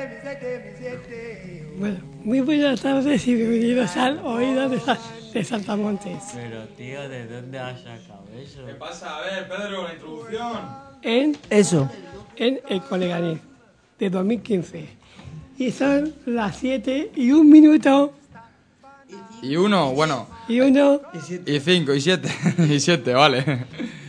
Bueno, muy buenas tardes y bienvenidos al Oído de Saltamontes. Pero tío, ¿de dónde has sacado eso? ¿Qué pasa? A ver, Pedro, la introducción. En Eso. el Coleganés de 2015. Y son las 7:01. Y 1, bueno. Y 1. Y 5, y 7. Y 7, vale.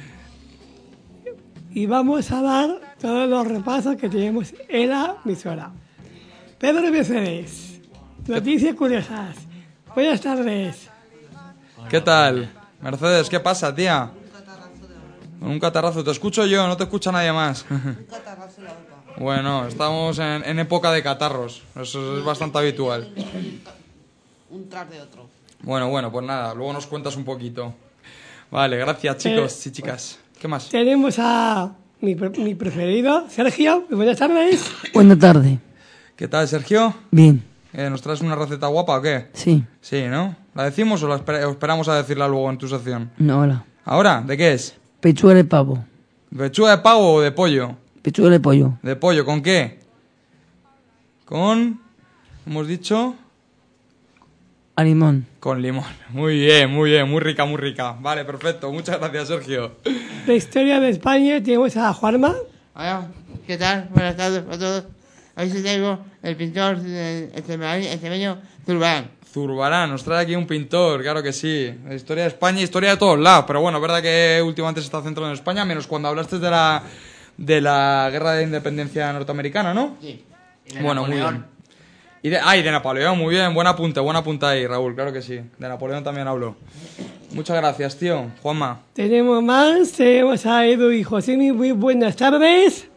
Y vamos a dar todos los repasos que tenemos en la emisora. Pedro Mercedes. Noticias curiosas. Buenas tardes. ¿Qué tal? Mercedes, ¿qué pasa, tía? Con un catarrazo. Te escucho yo, no te escucha nadie más. Un catarrazo en la boca. Bueno, estamos en época de catarros. Eso es bastante habitual. Un tras de otro. Bueno, pues nada, luego nos cuentas un poquito. Vale, gracias, chicos y chicas. ¿Qué más? Tenemos a mi preferido, Sergio. Muy buenas tardes. Buenas tardes. ¿Qué tal, Sergio? Bien. ¿Nos traes una receta guapa o qué? Sí. Sí, ¿no? ¿La decimos o o esperamos a decirla luego en tu sección? No, hola. ¿Ahora? ¿De qué es? Pechuga de pavo. ¿Pechuga de pavo o de pollo? Pechuga de pollo. ¿De pollo? ¿Con qué? Con... ¿Hemos dicho? A limón. Con limón. Muy bien, muy rica, muy rica. Vale, perfecto. Muchas gracias, Sergio. La historia de España tenemos a Juanma. Hola, ¿qué tal? Buenas tardes a todos. Hoy os traigo el pintor extremeño Zurbarán. Zurbarán, nos trae aquí un pintor, claro que sí. La historia de España, historia de todos lados. Pero bueno, es verdad que últimamente se está centrando en España, menos cuando hablaste de la guerra de independencia norteamericana, ¿no? Sí. Bueno, muy bien. Y de Napoleón, muy bien, buen apunte ahí, Raúl, claro que sí. De Napoleón también hablo. Muchas gracias, tío. Juanma. Tenemos más. Tenemos a Edu y Josemi. Muy buenas tardes.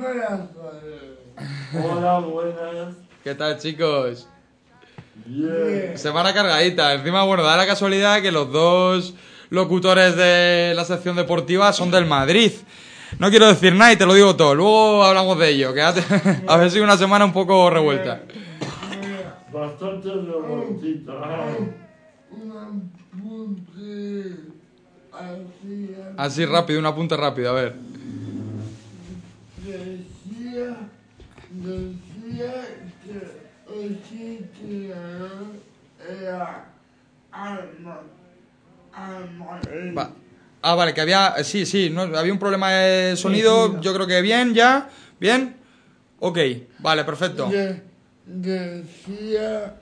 Hola, buenas. ¿Qué tal, chicos? Bien. Semana cargadita. Encima, bueno, da la casualidad que los dos locutores de la sección deportiva son del Madrid. No quiero decir nada y te lo digo todo. Luego hablamos de ello. Quédate. A ver si una semana un poco revuelta. Bastante revoltita. Así rápido, un apunte rápido, a ver. Decía que el sitio era alma. Vale, que había... Sí, no, había un problema de sonido. Yo creo que bien, ya. ¿Bien? Ok, vale, perfecto. Decía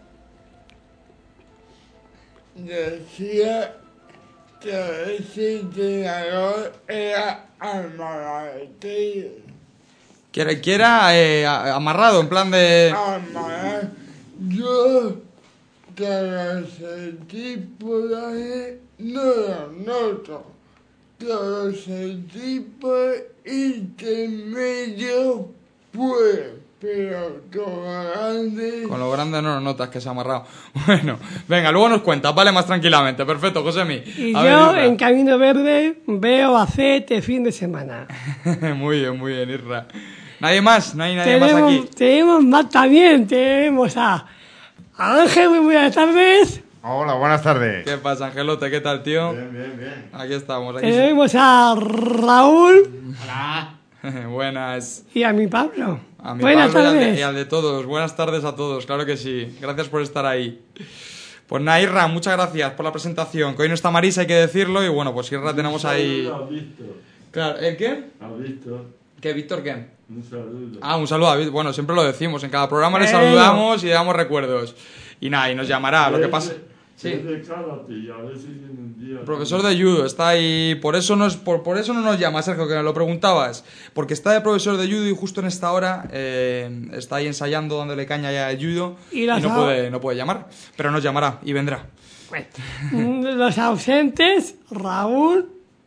que ese entrenador era amarrado. Que era amarrado, en plan de... Amarrado. Yo, cada sentí por ahí, no lo noto. Todo sentí por intermedio, pues, pero todo grande. Con lo grande no lo notas que se ha amarrado. Bueno, venga, luego nos cuentas, vale, más tranquilamente. Perfecto, Josemi. Y A yo ver, en Camino Verde veo a este fin de semana. muy bien, Irra. ¿Nadie más? ¿No hay nadie más aquí? Tenemos más también. Tenemos a Ángel. Muy buenas tardes. Hola, buenas tardes. ¿Qué pasa, Angelote? ¿Qué tal, tío? Bien. Aquí estamos. Aquí sí. Tenemos a Raúl. Hola. Buenas. Y a mi Pablo. A mi Buenas Pablo tardes. y al de todos. Buenas tardes a todos, claro que sí. Gracias por estar ahí. Pues nada, Irra, muchas gracias por la presentación. Que hoy no está Marisa, hay que decirlo. Y bueno, pues Irra tenemos ahí... Un saludo a Víctor. Claro, ¿el qué? A Víctor. ¿Qué, Víctor, qué? Un saludo. Ah, un saludo a Víctor. Bueno, siempre lo decimos. En cada programa le Bueno. saludamos y le damos recuerdos. Y nada, y nos llamará. Lo que pasa... Sí. Es de karate, y a ver si tiene un día. El profesor de judo está ahí, por eso no nos llama, Sergio, que me lo preguntabas, porque está de profesor de judo y justo en esta hora está ahí ensayando, dándole caña ya al judo Y y las no puede llamar, pero nos llamará y vendrá. Los ausentes, Raúl,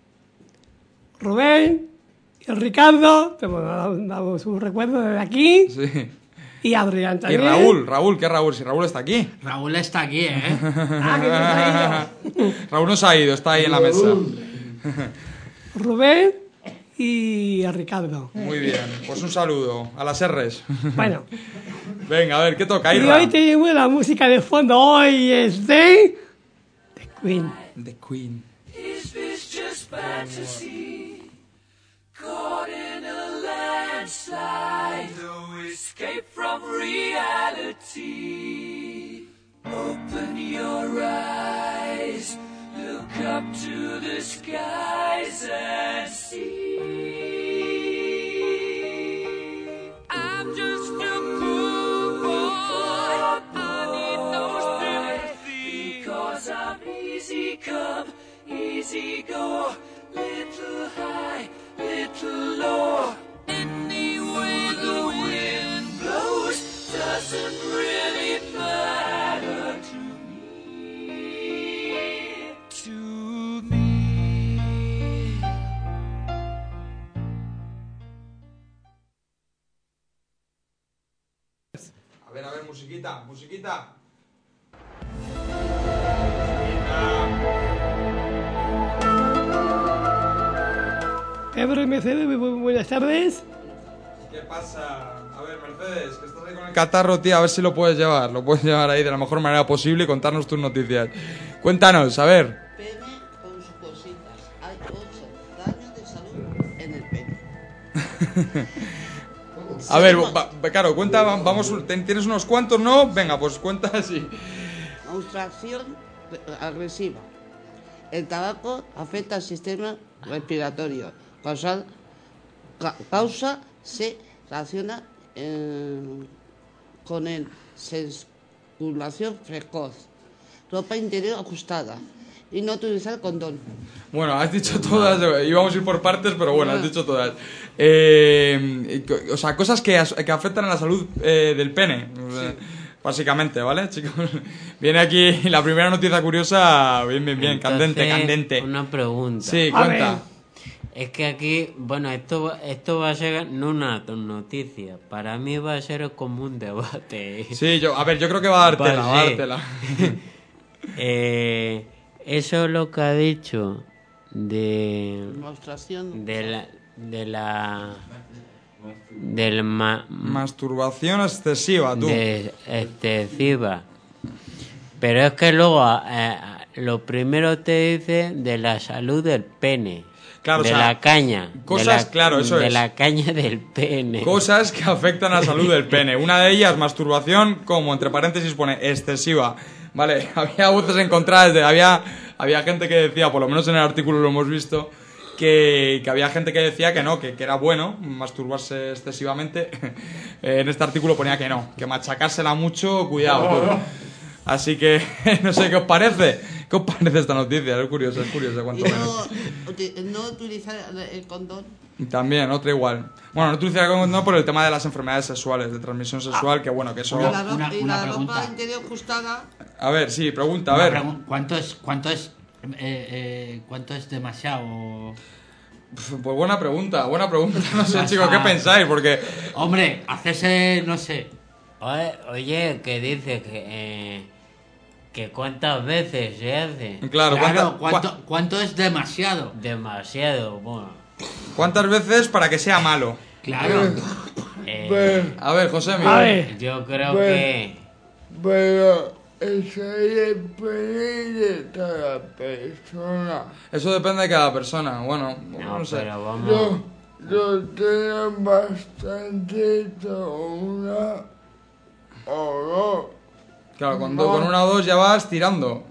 Rubén y Ricardo. Te damos un recuerdo desde aquí. Sí. Y Adrián Y también. Raúl, ¿qué Raúl? Si Raúl está aquí. Raúl está aquí, ¿eh? Ah, que no se ha ido. Raúl no se ha ido, está ahí en la mesa. Rubén y a Ricardo. Muy bien, pues un saludo a las R's. Bueno, Venga, a ver, ¿qué toca? y Irra. hoy tenemos la música de fondo. Hoy es de Queen. The Queen. Is this just fantasy? Caught in a landslide. Though it's escape from reality. Open your eyes, look up to the skies and see. I'm just a poor boy, I need no sympathy, because I'm easy come, easy go, little high, little low. Any way the wind blows doesn't really matter to me. To me. A ver, musiquita, musiquita. Pedro y Mercedes, muy buenas tardes. ¿Qué pasa? A ver, Mercedes, que estás ahí con el catarro, tío, a ver si lo puedes llevar. Lo puedes llevar ahí de la mejor manera posible y contarnos tus noticias. Cuéntanos, a ver. Pene con sus cositas. Hay 8 daños de salud en el pene. A ver, claro, cuenta, vamos, tienes unos cuantos, ¿no? Venga, pues cuenta así. Menstruación agresiva. El tabaco afecta al sistema respiratorio. Causa se relaciona con el eyaculación precoz. Ropa interior ajustada. Y no utilizar condón. Bueno, has dicho todas, íbamos a ir por partes, pero bueno, has dicho todas. O sea, cosas que afectan a la salud del pene. O sea, sí. Básicamente, ¿vale, chicos? Viene aquí la primera noticia curiosa, bien, Entonces, candente. Una pregunta. Sí, cuenta. Es que aquí, bueno, esto va a ser no una noticia, para mí va a ser como un debate. Sí, yo creo que va a dártela, eso es lo que ha dicho de masturbación excesiva, tú. Excesiva. Pero es que luego lo primero te dice de la salud del pene. Claro, de la caña. De la caña del pene. Cosas que afectan a la salud del pene. Una de ellas, masturbación, como entre paréntesis pone excesiva. Vale, había voces encontradas, había gente que decía, por lo menos en el artículo lo hemos visto, que había gente que decía que no, que era bueno masturbarse excesivamente. En este artículo ponía que no, que machacársela mucho, cuidado. Así que, no sé, ¿qué os parece? ¿Qué os parece esta noticia? Es curioso, cuanto menos. No utilizar el condón. También, otra igual. Bueno, no utilizar el condón por el tema de las enfermedades sexuales, de transmisión sexual, que bueno, que eso... La ropa interior ajustada. A ver, sí, pregunta, a ver. ¿Cuánto es demasiado? Pues buena pregunta. No sé, chicos, ¿qué pensáis? Porque... Hombre, hacerse, no sé... Oye, que dice que cuántas veces se hace. Claro, ¿cuánto es demasiado? Demasiado, bueno. ¿Cuántas veces para que sea malo? Claro. A ver, José, yo creo que... Pero eso depende de cada persona. Eso depende de cada persona, bueno, no sé. Pero vamos... Yo tengo bastante una o dos. Claro, con una o dos ya vas tirando.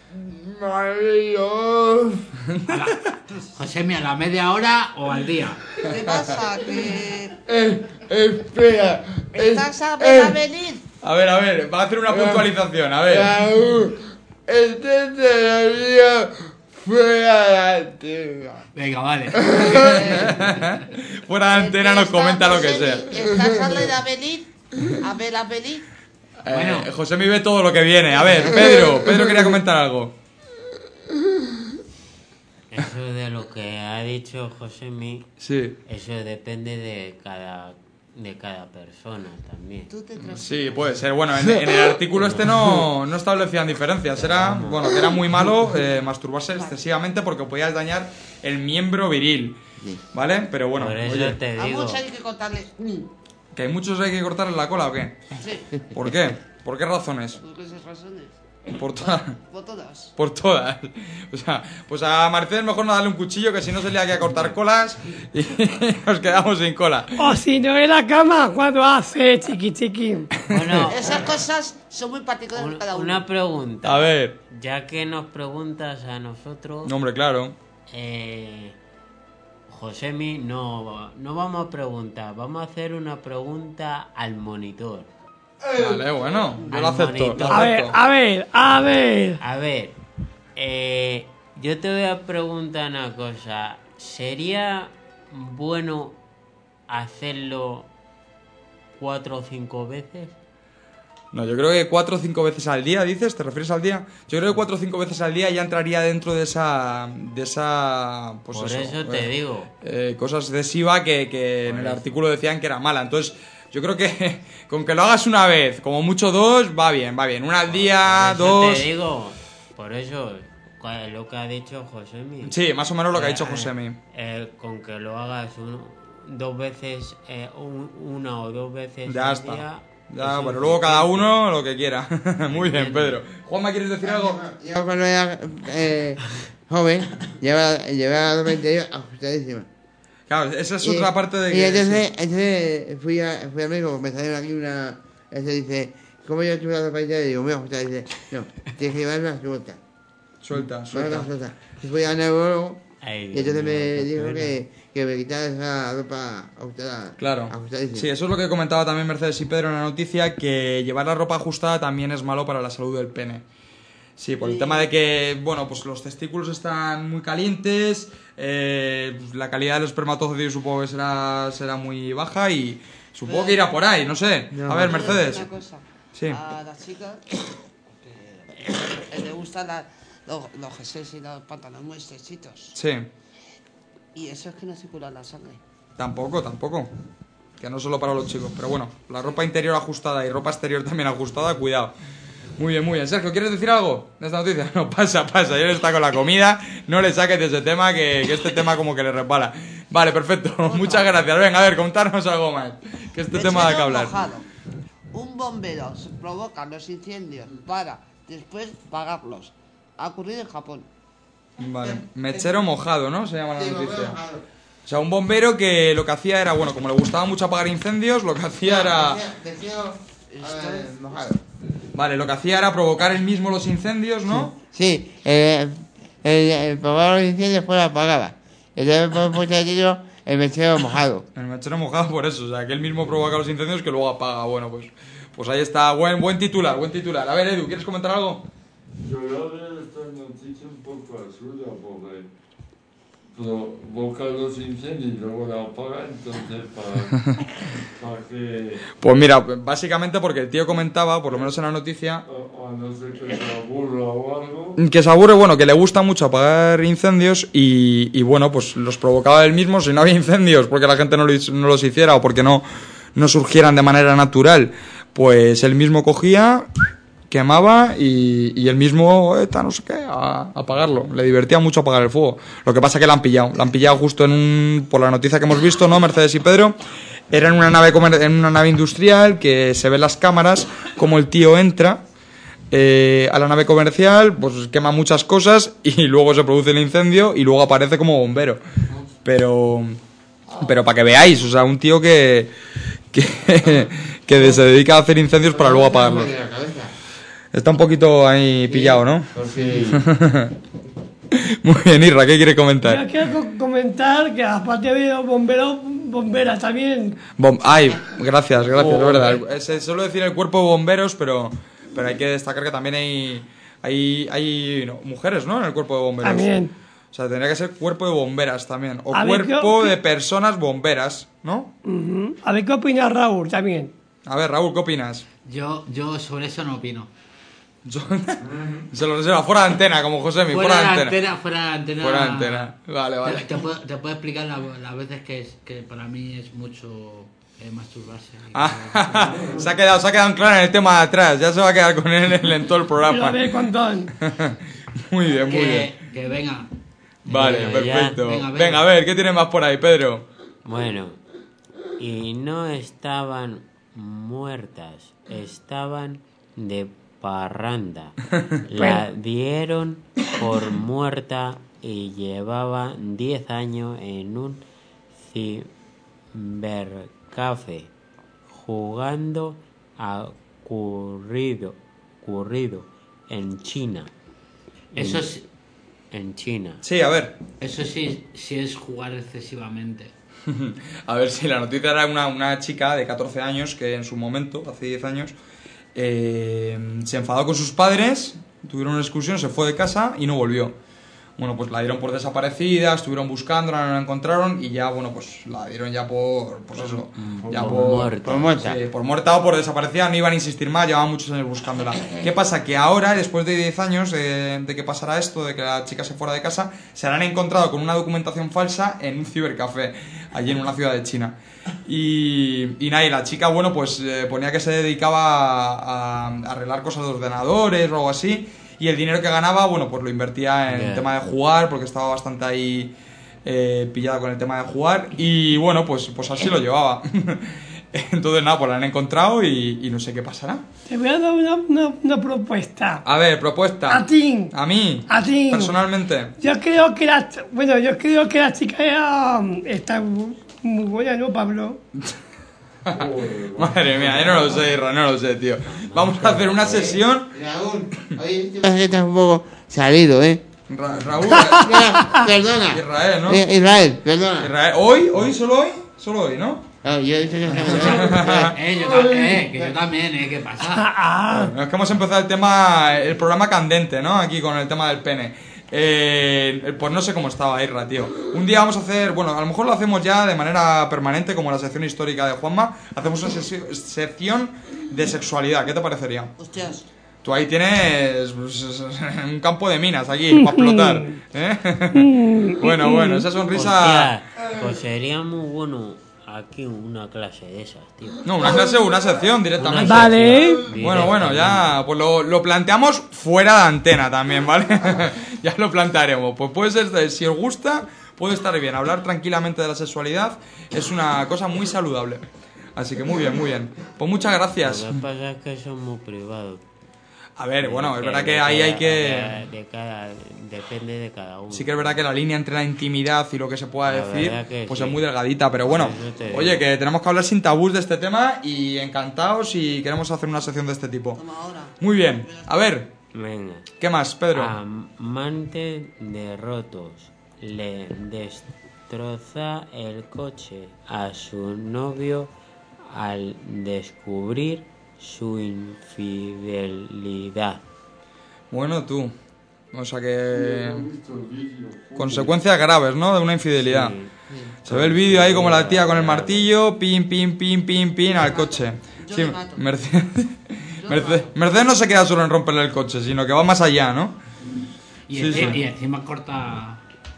Dios. José, ¿a la media hora o al día? ¿Qué pasa? Que... Espera. ¿Estás a venir? A ver, va a hacer una puntualización, a ver. Este todavía fuera de la antena. Venga, vale. Fuera de antena nos comenta lo que sea. ¿Estás a venir? A venir. Bueno. José me ve todo lo que viene. A ver, Pedro quería comentar algo. Eso de lo que ha dicho Josemi, sí. Eso depende de cada persona también. Sí, puede ser. Bueno, en el artículo este no establecían diferencias. Era, bueno, que era muy malo masturbarse excesivamente porque podías dañar el miembro viril. ¿Vale? Pero bueno, por eso oye, te digo. A muchos hay que cortarles. ¿Que hay muchos hay que cortarles la cola o qué? Sí. ¿Por qué? ¿Por qué razones? ¿Por qué esas razones? Por todas. Por todas. Por todas. O sea, pues a Mercedes mejor no darle un cuchillo, que si no se lía aquí a cortar colas y nos quedamos sin cola. O si no en la cama, cuando hace chiqui chiqui. Bueno, Esas cosas son muy particulares de cada uno. una pregunta. A ver. Ya que nos preguntas a nosotros, No, hombre, claro. Josemi, no vamos a preguntar, vamos a hacer una pregunta al monitor. Vale, bueno, yo lo Al acepto. monitor. Lo A ver, acepto. a ver, a ver. A ver, yo te voy a preguntar una cosa. ¿Sería bueno hacerlo 4 o 5 veces? No, yo creo que 4 o 5 veces al día, dices, ¿te refieres al día? Yo creo que 4 o 5 veces al día ya entraría dentro de esa pues Por eso te digo. Cosa excesiva que en el eso. artículo decían que era mala. Entonces, yo creo que con que lo hagas una vez, como mucho 2, va bien, va bien. Una al día, Por eso 2. te digo, por eso, lo que ha dicho Josemi. Sí, más o menos lo que ha dicho Josemi. Con que lo hagas 2 veces, 1 o 2 veces Ya al está. día, Ya, es bueno, luego cada suficiente. uno lo que quiera. Muy bien, Pedro. Juanma, ¿quieres decir algo? Yo cuando era joven, llevaba 20 años ajustadísima. Claro, esa es otra parte de Y que... entonces fui a México, me salió aquí una... Este dice, ¿cómo yo tuve la ropa interior? Y digo, muy ajustada. Dice, no, tienes que llevarla suelta. Suelta, Llevarla suelta. suelta. Y fui al neurólogo Ay, y entonces Dios mío, me qué dijo pena. que me quitara esa ropa ajustada. Claro. Ajustadísima. Sí, eso es lo que comentaba también Mercedes y Pedro en la noticia, que llevar la ropa ajustada también es malo para la salud del pene. Sí, por el tema de que, bueno, pues los testículos están muy calientes, la calidad del espermatozoide supongo que será muy baja y supongo que irá por ahí, no sé. No. A ver, Quiero decir Mercedes. una cosa. Sí. A las chicas que le gustan los jerseys y los pantalones muy estrechitos. Sí, Y eso es que no circula la sangre. tampoco. Que no solo para los chicos, pero bueno, la ropa interior ajustada y ropa exterior también ajustada, cuidado. Muy bien, muy bien. Sergio, ¿quieres decir algo de esta noticia? No, pasa. Y él está con la comida. No le saques de ese tema, que este tema como que le resbala. Vale, perfecto. Muchas gracias. Venga, a ver, contarnos algo más. Que este tema da que hablar. Mojado. Un bombero provoca los incendios para después pagarlos. Ha ocurrido en Japón. Vale. Mechero mojado, ¿no? Se llama la noticia. O sea, un bombero que lo que hacía era, bueno, como le gustaba mucho apagar incendios, lo que hacía era... Mojado. Vale, lo que hacía era provocar él mismo los incendios, ¿no? Sí, el probador de incendios fue apagada. Entonces por el mechero mojado. El mechero mojado por eso, o sea, que él mismo provoca los incendios que luego apaga. Bueno, pues ahí está, buen titular. A ver, Edu, ¿quieres comentar algo? Yo la veo esta noticia un poco absurda porque provoca los incendios y luego la apaga, entonces para que... Pues mira, básicamente porque el tío comentaba, por lo menos en la noticia, A no ser que se aburra o algo. que se aburre, bueno, que le gusta mucho apagar incendios y bueno, pues los provocaba él mismo. Si no había incendios porque la gente no los hiciera o porque no surgieran de manera natural, pues él mismo cogía, quemaba y él mismo, no sé qué, a apagarlo. Le divertía mucho apagar el fuego. Lo que pasa que la han pillado justo por la noticia que hemos visto, ¿no, Mercedes y Pedro? Era en una nave industrial que se ven las cámaras como el tío entra a la nave comercial, pues quema muchas cosas y luego se produce el incendio y luego aparece como bombero. Pero para que veáis, o sea, un tío que se dedica a hacer incendios para luego apagarlos. Está un poquito ahí pillado, ¿no? Muy bien, Irra, ¿qué quiere comentar? Yo quiero comentar que aparte de los bomberos, bomberas también. Ay, gracias, es verdad. Se suele decir el cuerpo de bomberos, pero hay que destacar que también hay mujeres, ¿no? En el cuerpo de bomberos. También. O sea, tendría que ser cuerpo de bomberas también. O A ver, cuerpo ¿qué- de personas bomberas, ¿no? Ujú. A ver qué opina Raúl también. A ver, Raúl, ¿qué opinas? Yo sobre eso no opino. Se lo reserva, fuera de antena, como Josemi, fuera de antena. Fuera de antena. Fuera de antena. Vale. Te puedo explicar las veces que para mí es mucho masturbarse. Se ha quedado claro en el tema de atrás. Ya se va a quedar con él en todo el Lo programa. ve con Don. Muy bien, muy bien. Que venga. Vale, Ya. perfecto. Venga. Venga, a ver, ¿qué tiene más por ahí, Pedro? Bueno, y no estaban muertas, estaban de parranda. La dieron por muerta y llevaba 10 años en un cibercafé jugando a currido en China. Eso es... En China. Sí, a ver. Eso sí es jugar excesivamente. A ver, si la noticia era una chica de 14 años que en su momento, hace 10 años, se enfadó con sus padres, tuvieron una discusión, se fue de casa y no volvió. Bueno, pues la dieron por desaparecida, estuvieron buscándola, no la encontraron y ya, bueno, pues la dieron ya por eso, ya muerta. Por muerta. Sí, por muerta o por desaparecida, no iban a insistir más, llevaban muchos años buscándola. ¿Qué pasa? Que ahora, después de 10 años de que pasara esto, de que la chica se fuera de casa, se la han encontrado con una documentación falsa en un cibercafé, allí en una ciudad de China. Y nada, y la chica, bueno, pues ponía que se dedicaba a arreglar cosas de ordenadores o algo así, y el dinero que ganaba, bueno, pues lo invertía en el tema de jugar, porque estaba bastante ahí pillada con el tema de jugar, y bueno, pues así lo llevaba. Entonces nada, pues la han encontrado y no sé qué pasará. Te voy a dar una propuesta. A ver, propuesta. A ti. ¿A mí? A ti. Personalmente. Yo creo que la chica está muy buena, ¿no, Pablo? Madre mía, yo no lo sé, Irra, no lo sé, tío. Vamos a hacer una sesión. Raúl, oye, estás un poco salido, ¿eh? Raúl. Perdona. Israel, ¿no? Israel, perdona. Israel. ¿Hoy? ¿Solo hoy? Solo hoy, ¿no? No, yo he dicho que Que yo también, ¿qué pasa? Bueno, es que hemos empezado el programa candente, ¿no? Aquí con el tema del pene. Pues no sé cómo estaba Irra, tío. Un día vamos a hacer, bueno, a lo mejor lo hacemos ya de manera permanente, como la sección histórica de Juanma. Hacemos una sección de sexualidad, ¿qué te parecería? Hostias. Tú ahí tienes un campo de minas aquí para explotar, ¿eh? Bueno, esa sonrisa... Hostia, pues sería muy bueno aquí una clase de esas, tío. No, una clase o una sección directamente. Vale. Bueno, ya pues lo planteamos fuera de antena también, ¿vale? Ya lo plantearemos. Pues puede ser, si os gusta, puede estar bien. Hablar tranquilamente de la sexualidad es una cosa muy saludable. Así que muy bien, muy bien. Pues muchas gracias. Lo que pasa es que son muy privados. A ver, bueno, es verdad que ahí hay que... Depende de cada uno. Sí que es verdad que la línea entre la intimidad y lo que se pueda La decir, verdad que pues sí. es muy delgadita. Pero bueno, Eso te digo. oye, que tenemos que hablar sin tabús de este tema y encantados y queremos hacer una sección de este tipo. Toma ahora. Muy bien. A ver, Venga. ¿qué más, Pedro? Amante de rotos le destroza el coche a su novio al descubrir su infidelidad. Bueno, tú. O sea que... Consecuencias graves, ¿no? De una infidelidad. Sí. Se ve el vídeo ahí como la tía con el martillo, pin, al coche. Yo Sí, le mato. Mercedes no se queda solo en romperle el coche, sino que va más allá, ¿no? Y, Sí, sí. y encima corta...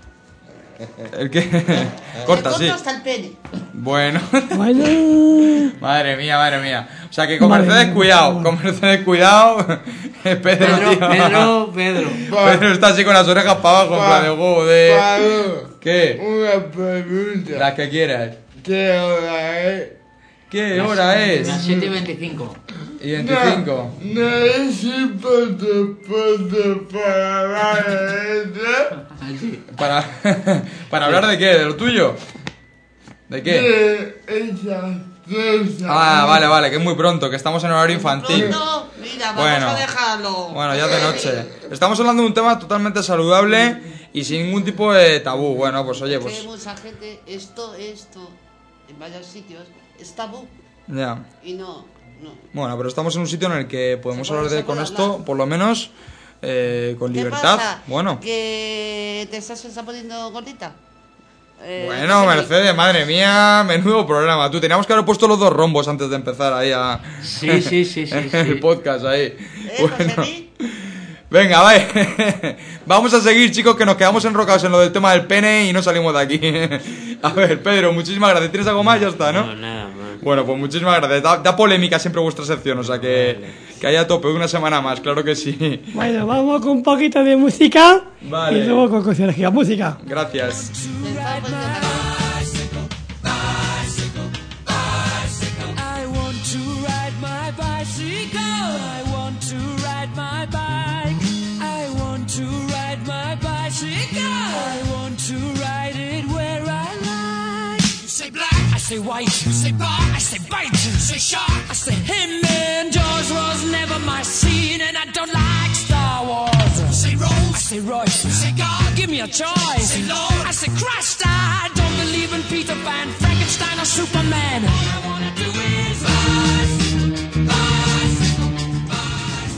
El que... Corta, sí. hasta el pene. Bueno. Bueno. Madre mía. O sea que con Madre Mercedes mía. cuidado, con Mercedes cuidado. Pedro, tío. Pedro. Pedro está así con las orejas para abajo, en plan de joder. Pablo, ¿Qué? una pregunta. Las que quieras. ¿Qué hora es? ¿Qué hora es? Las 7:25. Y 25. No es importante para hablar de esto. Así. ¿Para hablar de qué? ¿De lo tuyo? ¿De qué? De esas cosas. Ah, vale, que es muy pronto, que estamos en horario infantil. Pronto, mira, vamos Bueno. a dejarlo. Bueno, ya de noche. Estamos hablando de un tema totalmente saludable y sin ningún tipo de tabú. Bueno, pues oye, Que pues... mucha gente, esto, en varios sitios, es tabú. Ya. Y no. Bueno, pero estamos en un sitio en el que podemos Se puede- hablar se con puede esto, hablar. por lo menos, con ¿Qué libertad. pasa? Bueno. ¿Que te estás poniendo gordita? Bueno, Mercedes, madre mía, menudo programa. Tú teníamos que haber puesto los dos rombos antes de empezar ahí a... Sí. el podcast ahí. Bueno. José? Venga, vale. Vamos a seguir, chicos, que nos quedamos enrocados en lo del tema del pene y no salimos de aquí. A ver, Pedro, muchísimas gracias. ¿Tienes algo más? Ya está, ¿no? No, nada más. Bueno, pues muchísimas gracias. Da polémica siempre vuestra sección, o sea que haya tope una semana más, claro que sí. Bueno, vamos con un poquito de música. Vale. Y luego con Conserje. Música. Gracias. I want to ride my bicycle. I want to ride say white, say bar, I say bite, say shark, I say him, and Jaws was never my scene, and I don't like Star Wars. Say Rose, I say Royce, say God, give me a choice. Say Lord, I say Christ, I don't believe in Peter Pan, Frankenstein or Superman. All I wanna do is buzz, buzz, buzz.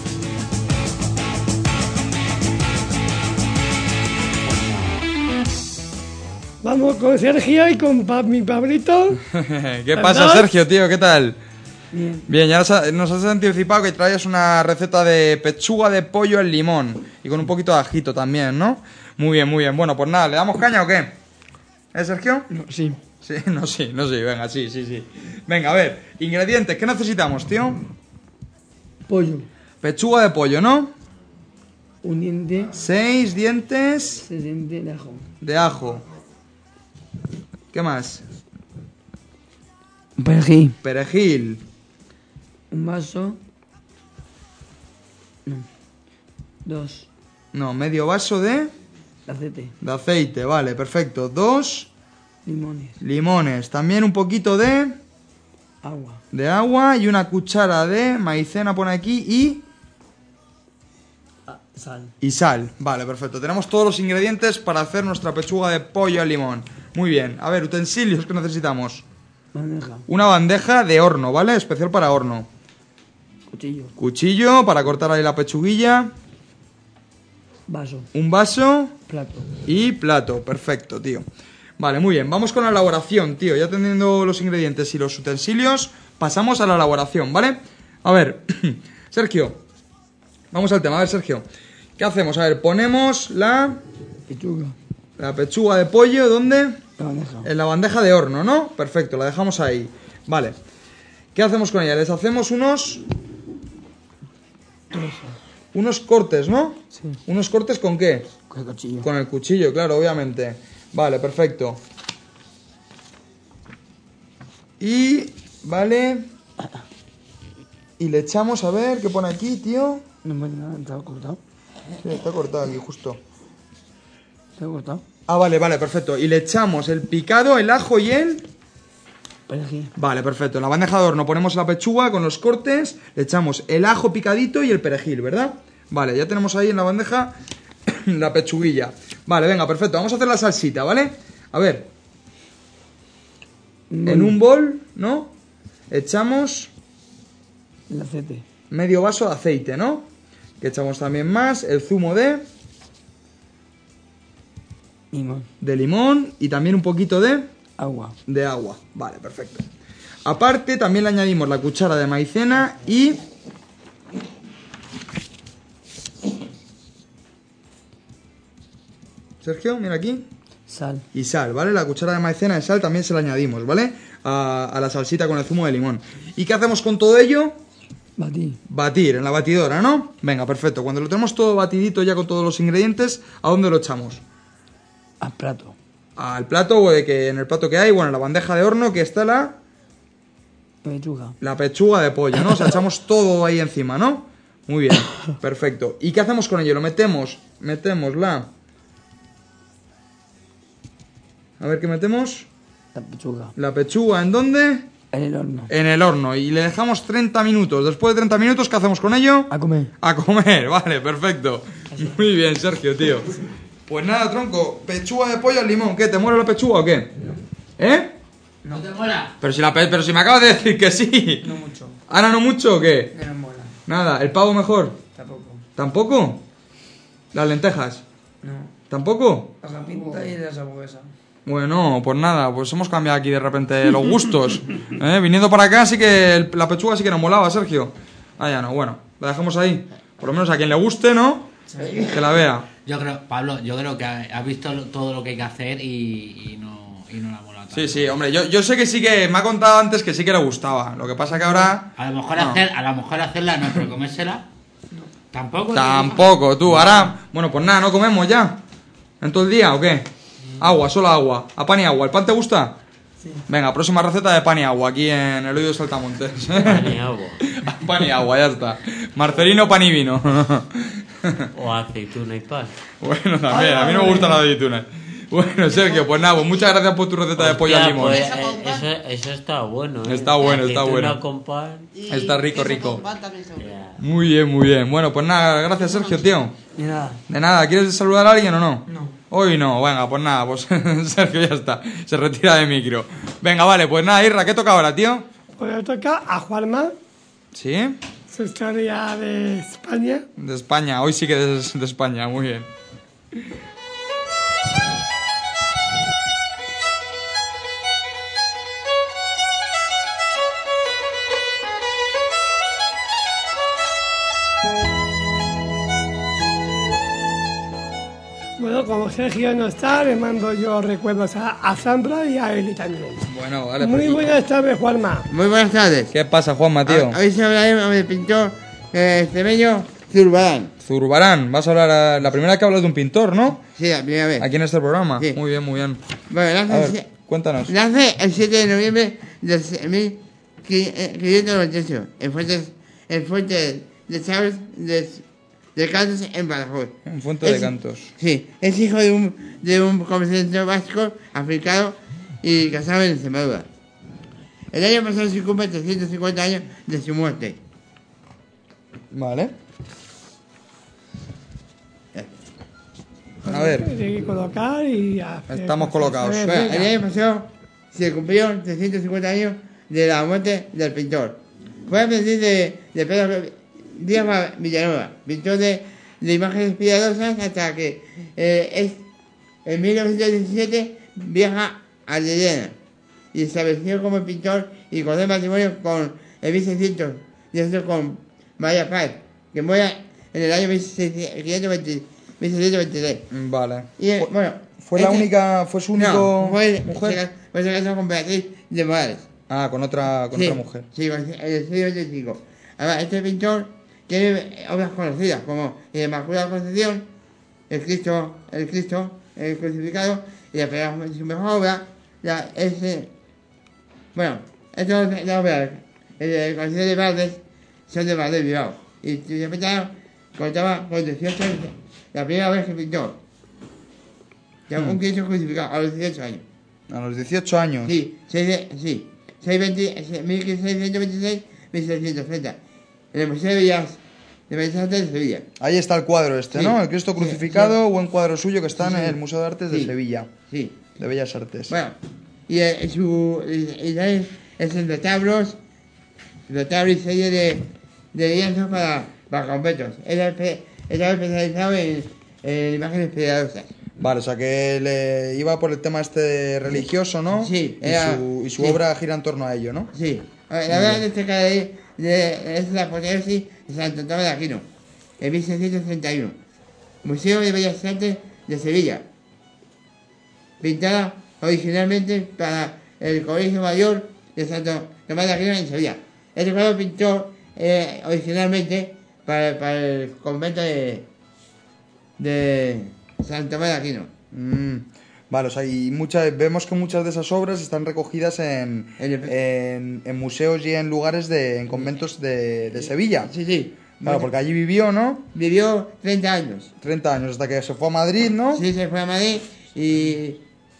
Vamos con Sergio y con mi Pablito. ¿Qué pasa, Sergio, tío? ¿Qué tal? Bien. Bien, ya nos has anticipado que traías una receta de pechuga de pollo al limón y con un poquito de ajito también, ¿no? Muy bien, muy bien. Bueno, pues nada, ¿le damos caña o qué? Sergio? No, sí. Sí, no, sí, venga, sí. Venga, a ver, ingredientes, ¿qué necesitamos, tío? Pollo. Pechuga de pollo, ¿no? Un diente. 6 dientes 6 dientes de ajo. de ajo. ¿Qué más? Un perejil. Perejil. Un vaso. No. 2. No, medio vaso de Aceite. aceite, vale, perfecto. 2 Limones. limones. También un poquito de Agua. agua y una cuchara de maicena, pone aquí, Sal. y sal. Vale, perfecto. Tenemos todos los ingredientes para hacer nuestra pechuga de pollo al limón. Muy bien. A ver, utensilios que necesitamos. Bandeja. Una bandeja de horno, ¿vale? Especial para horno. Cuchillo. Cuchillo para cortar ahí la pechuguilla. Vaso. Un vaso Plato. y plato. Perfecto, tío. Vale, muy bien. Vamos con la elaboración, tío. Ya teniendo los ingredientes y los utensilios, pasamos a la elaboración, ¿vale? A ver, Sergio. Vamos al tema. A ver, Sergio. ¿Qué hacemos? A ver, ponemos la pechuga de pollo, ¿dónde? La bandeja. En la bandeja de horno, ¿no? Perfecto, la dejamos ahí. Vale. ¿Qué hacemos con ella? Les hacemos unos cortes, ¿no? Sí. ¿Unos cortes con qué? Con el cuchillo. Con el cuchillo, claro, obviamente. Vale, perfecto. Y, vale. Y le echamos, a ver, ¿qué pone aquí, tío? No me nada, está cortado. Sí, está cortado aquí, justo. Está cortado. Ah, vale, perfecto. Y le echamos el picado, el ajo y el... Perejil. Vale, perfecto. En la bandeja de horno ponemos la pechuga con los cortes, le echamos el ajo picadito y el perejil, ¿verdad? Vale, ya tenemos ahí en la bandeja la pechuguilla. Vale, venga, perfecto. Vamos a hacer la salsita, ¿vale? A ver. En un bol, ¿no? Echamos El aceite. medio vaso de aceite, ¿no? Que echamos también más el zumo de limón y también un poquito de agua. Vale, perfecto. Aparte también le añadimos la cuchara de maicena y Sergio, mira aquí. Sal. Y sal, ¿vale? La cuchara de maicena de sal también se la añadimos, ¿vale? A la salsita con el zumo de limón. ¿Y qué hacemos con todo ello? Batir en la batidora, ¿no? Venga, perfecto. Cuando lo tenemos todo batidito ya con todos los ingredientes, ¿a dónde lo echamos? Al plato. Al plato, que en el plato que hay, bueno, en la bandeja de horno que está la pechuga de pollo, ¿no? O sea, echamos todo ahí encima, ¿no? Muy bien, perfecto. ¿Y qué hacemos con ello? Lo metemos a ver, ¿qué metemos? La pechuga, ¿en dónde? En el horno. En el horno. Y le dejamos 30 minutos. Después de 30 minutos, ¿qué hacemos con ello? A comer. A comer, vale, perfecto. Muy bien, Sergio, tío. Pues nada, tronco, pechuga de pollo al limón. ¿Qué, te muere la pechuga o qué? ¿Eh? ¿No te mola? Pero si me acabas de decir que sí. No mucho. ¿Ahora no mucho o qué? Que no mola. Nada, ¿el pavo mejor? Tampoco. ¿Tampoco? ¿Las lentejas? No. ¿Tampoco? La japita y la sabuesa. Bueno, pues nada, pues hemos cambiado aquí de repente los gustos. Viniendo para acá sí que la pechuga sí que nos molaba, Sergio. Ah, ya no, bueno, la dejamos ahí. Por lo menos a quien le guste, ¿no? Sí. Que la vea. Yo creo, Pablo, que has visto todo lo que hay que hacer y no la mola tanto. Sí, hombre, yo sé que sí que me ha contado antes que sí que le gustaba. Lo que pasa que ahora... A lo mejor no. hacerla no, pero comérsela. Tampoco. Tampoco, tú, ahora... Bueno, pues nada, ¿no comemos ya? ¿En todo el día o qué? Agua, solo agua. A pan y agua. ¿El pan te gusta? Sí. Venga, próxima receta de pan y agua aquí en el Oído de Saltamontes. Pan y agua. Pan y agua, ya está. Marcelino, pan y vino. O aceituna y pan. Bueno, también, a mí no me gustan las aceitunas. Bueno, Sergio, pues nada, pues muchas gracias por tu receta de pollo al Hostia, limón. pues, eso está bueno, ¿eh? Está bueno, está Aceituna bueno. con pan. Está rico, queso rico. con pan también está bueno. Ya. Muy bien, muy bien. Bueno, pues nada, gracias Sergio, tío. Y nada. De nada, ¿quieres saludar a alguien o no? No. Hoy no, venga, pues nada, pues Sergio ya está, se retira de micro. Venga, vale, pues nada, Irra, ¿qué toca ahora, tío? Pues le toca a Juanma, ¿Sí? su historia de España. De España, hoy sí que de España, muy bien. Bueno, como Sergio no está, le mando yo recuerdos a Sandra y a Eli también. Bueno, vale. Muy pues- buenas tardes, Juanma. Muy buenas tardes. ¿Qué pasa, Juanma, tío? Hoy se hablaremos del pintor extremeño Zurbarán. Zurbarán, vas a hablar, la primera que hablas de un pintor, ¿no? Sí, la primera vez. Aquí en este programa. Sí. Muy bien, muy bien. Bueno, A ver, cuéntanos. nace el 7 de noviembre de 1598 en Fuente de Chaves de Cantos en Badajoz. Un fuente de cantos. Sí, es hijo de un comerciante vasco africano y casado en Extremadura. El año pasado se cumplen 350 años de su muerte. Vale. A ver. Hay que colocar y hacer Estamos colocados. A ver, Bueno, venga. el año pasado se cumplieron 350 años de la muerte del pintor. Fue aprendiz de Pedro Díaz Villanueva, pintor de imágenes piadosas, hasta que en 1917 viaja a Llerena y se estableció como pintor y contrae matrimonio en 1618 con María Paz, que muere en el año 1623. Vale. Y, bueno, Fue su único no, mujer. se casó con Beatriz de Morales. Ah, con otra Sí, mujer. Sí, en el siglo XXV. Además, este pintor tiene obras conocidas como el Inmaculada Concepción, el Cristo crucificado, y su mejor obra bueno, estas dos obras, el Concilio de Valdes, son de Valdes Bilbao. Y su pintor contaba con 18 años, la primera vez que pintó. Un Cristo crucificado a los 18 años. A los 18 años. Sí, 1626-1630, en el Museo de Bellas Artes de Sevilla. Ahí está el cuadro este, Sí. ¿no? El Cristo crucificado, Sí. buen cuadro suyo que está Sí. en el Museo de Artes de Sí. Sevilla. Sí. De Bellas Artes. Bueno, y es el retablos y serie de lienzos para conventos. Estaba especializado en imágenes piadosas. Vale, o sea que le iba por el tema este religioso, ¿no? Sí, Y su sí. obra gira en torno a ello, ¿no? Sí, la verdad destaca es la apoteosis de Santo Tomás de Aquino, en 1631. Museo de Bellas Artes de Sevilla, pintada originalmente para el Colegio Mayor de Santo Tomás de Aquino en Sevilla. Este cuadro pintó originalmente para el convento de Santo Tomás de Aquino. Vale, o sea, y vemos que muchas de esas obras están recogidas en museos y en lugares en conventos de Sevilla. Sí, sí. Claro, porque allí vivió, ¿no? Vivió 30 años. 30 años, hasta que se fue a Madrid, ¿no? Sí, se fue a Madrid y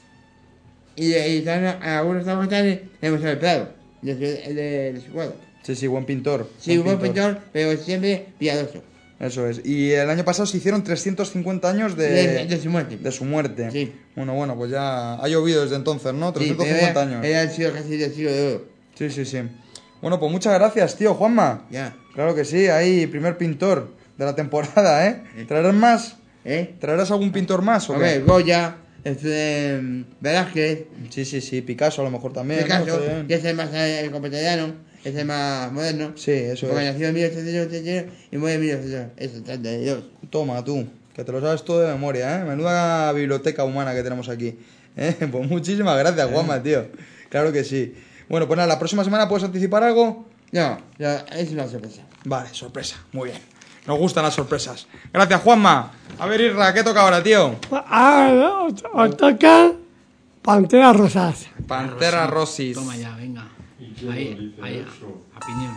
algunos trabajos están en el Museo del Prado, de su cuadro. Sí, sí, buen pintor. Sí, buen pintor, pero siempre piadoso. Eso es. Y el año pasado se hicieron 350 años De su muerte. De su muerte. Sí. Bueno, pues ya ha llovido desde entonces, ¿no? Sí, 350 años. Era el siglo casi del siglo de oro. Sí, sí, sí. Bueno, pues muchas gracias, tío, Juanma. Ya. Claro que sí, ahí, primer pintor de la temporada, ¿eh? ¿Traerás más? ¿Eh? ¿Traerás algún pintor más o A qué? ver, Goya, Velázquez, Sí, Picasso a lo mejor también. ¿no? Picasso, Está bien. que es el más contemporáneo, es el más moderno. Sí, eso Porque es. nació en 1881 y muere en 1932. Toma tú, que te lo sabes todo de memoria, ¿eh? Menuda biblioteca humana que tenemos aquí. ¿Eh? Pues muchísimas gracias, Juanma, tío. Claro que sí. Bueno, pues nada, ¿la próxima semana puedes anticipar algo? No, es una sorpresa. Vale, sorpresa, muy bien. Nos gustan las sorpresas. Gracias, Juanma. A ver, Irra, ¿qué toca ahora, tío? Ahora os toca Panteras Rosas. Pantera Rosis. Toma ya, venga. ¿Y quién lo Ahí, dice ahí, eso? a piñón.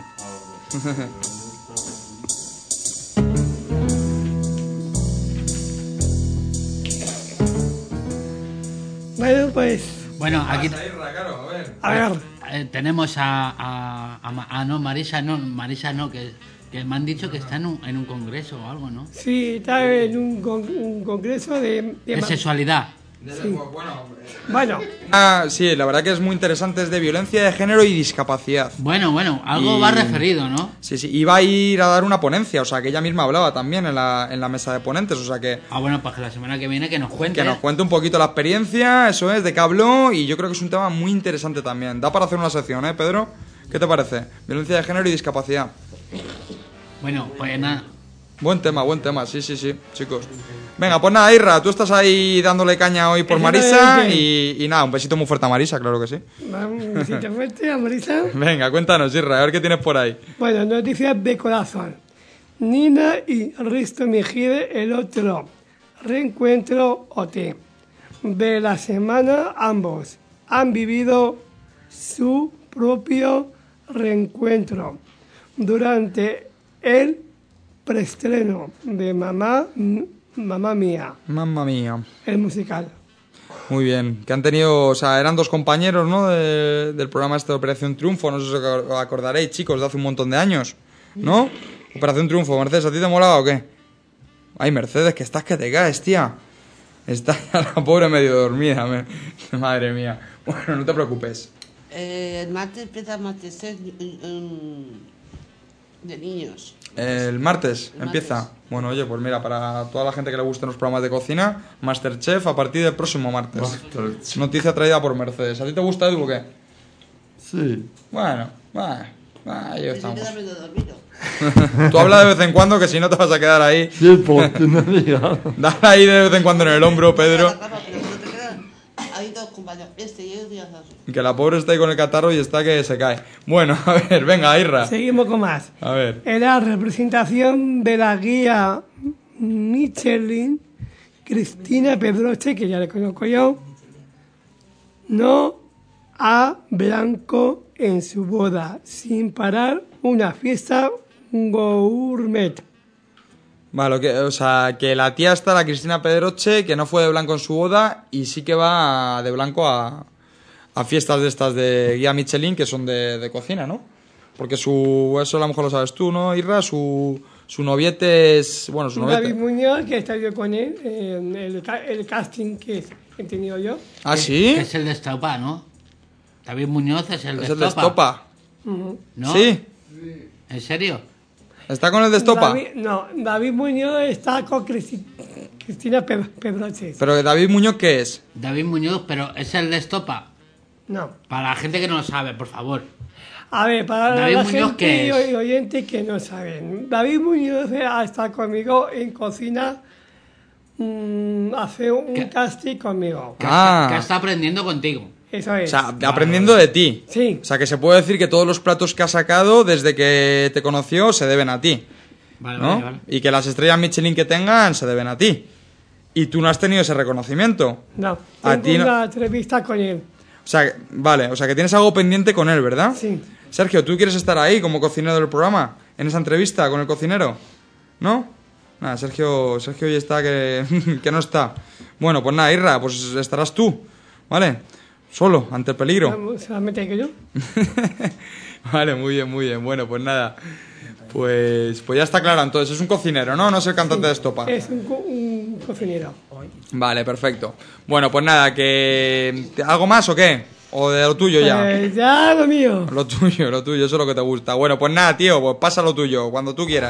Bueno, pues, Bueno, aquí a ver. tenemos no, Marisa no, que me han dicho que está en un congreso o algo, ¿no? Sí, está en un congreso de De sexualidad. Sí. Bueno, sí, la verdad que es muy interesante, es de violencia de género y discapacidad. Bueno, algo va referido, ¿no? Sí, iba a ir a dar una ponencia, o sea, que ella misma hablaba también en la mesa de ponentes, o sea que... Bueno, pues que la semana que viene que nos cuente. Que nos cuente un poquito la experiencia, eso es, de qué habló, y yo creo que es un tema muy interesante también. Da para hacer una sección, ¿eh, Pedro? ¿Qué te parece? Violencia de género y discapacidad. Bueno, pues nada. Buen tema, sí, chicos. Venga, pues nada, Irra, tú estás ahí dándole caña hoy por Marisa y nada, un besito muy fuerte a Marisa, claro que sí. Un besito fuerte a Marisa. Venga, cuéntanos, Irra, a ver qué tienes por ahí. Bueno, noticias de corazón. Nina y Risto Mejide, el otro reencuentro OT. De la semana, ambos han vivido su propio reencuentro durante el preestreno de Mamá Mía. Mamma mía. El musical. Muy bien, que han tenido, o sea, eran dos compañeros, ¿no? Del programa este de Operación Triunfo, no sé si os acordaréis, chicos, de hace un montón de años, ¿no? Operación Triunfo, Mercedes, ¿a ti te molaba o qué? Ay, Mercedes, que estás que te caes, tía. Está la pobre medio dormida, madre mía. Bueno, no te preocupes. El martes empieza Masterchef de niños. El martes empieza. Bueno, oye, pues mira, para toda la gente que le gusten los programas de cocina, Masterchef a partir del próximo martes. Masterchef. Noticia traída por Mercedes. ¿A ti te gusta, Edu, o qué? Sí. Bueno, ahí estamos. Yo medio dormido. Tú habla de vez en cuando, que si no te vas a quedar ahí. Sí, porque no digas. Dale ahí de vez en cuando en el hombro, Pedro. Hay dos compañeros, y ellos días así. Que la pobre está ahí con el catarro y está que se cae. Bueno, a ver, venga, Irra. Seguimos con más. A ver. Era representación de la guía Michelin, Cristina Pedroche, que ya le conozco yo, no a Blanco en su boda, sin parar una fiesta gourmet. Vale, o sea, que la tía está, la Cristina Pedroche, que no fue de blanco en su boda y sí que va de blanco a fiestas de estas de guía Michelin, que son de cocina, ¿no? Porque eso a lo mejor lo sabes tú, ¿no, Irra? Su noviete es... Bueno, su noviete... David Muñoz, que está yo con él en el casting que he tenido yo. ¿Ah, sí? Que es el de Estopa, ¿no? David Muñoz es el de Estopa. Es el de Estopa. ¿No? ¿Sí? ¿En serio? ¿Está con el de Estopa? David Muñoz está con Cristina Pedroche. ¿Pero David Muñoz qué es? David Muñoz, pero es el de Estopa. No. Para la gente que no lo sabe, por favor. A ver, para David la Muñoz, gente ¿qué es? y oyentes que no saben. David Muñoz ha estado conmigo en cocina, hace un casting conmigo. Que está aprendiendo contigo. Eso es. O sea, aprendiendo de ti. Sí. O sea, que se puede decir que todos los platos que ha sacado desde que te conoció se deben a ti. Vale, ¿no? vale. Y que las estrellas Michelin que tengan se deben a ti. Y tú no has tenido ese reconocimiento. No, A tengo ti no- una entrevista con él. O sea, vale, o sea, que tienes algo pendiente con él, ¿verdad? Sí. Sergio, ¿tú quieres estar ahí como cocinero del programa? En esa entrevista con el cocinero. ¿No? Nada, Sergio hoy está que no está. Bueno, pues nada, Irra, pues estarás tú, ¿vale? Solo, ante el peligro. Solamente que yo. Vale, muy bien. Bueno, pues nada. Pues ya está claro, entonces es un cocinero, ¿no? No es el cantante de Estopa. Es un cocinero. Vale, perfecto. Bueno, pues nada, que... ¿Algo más o qué? ¿O de lo tuyo ya? Ya lo mío. Lo tuyo, eso es lo que te gusta. Bueno, pues nada, tío, pues pasa lo tuyo, cuando tú quieras.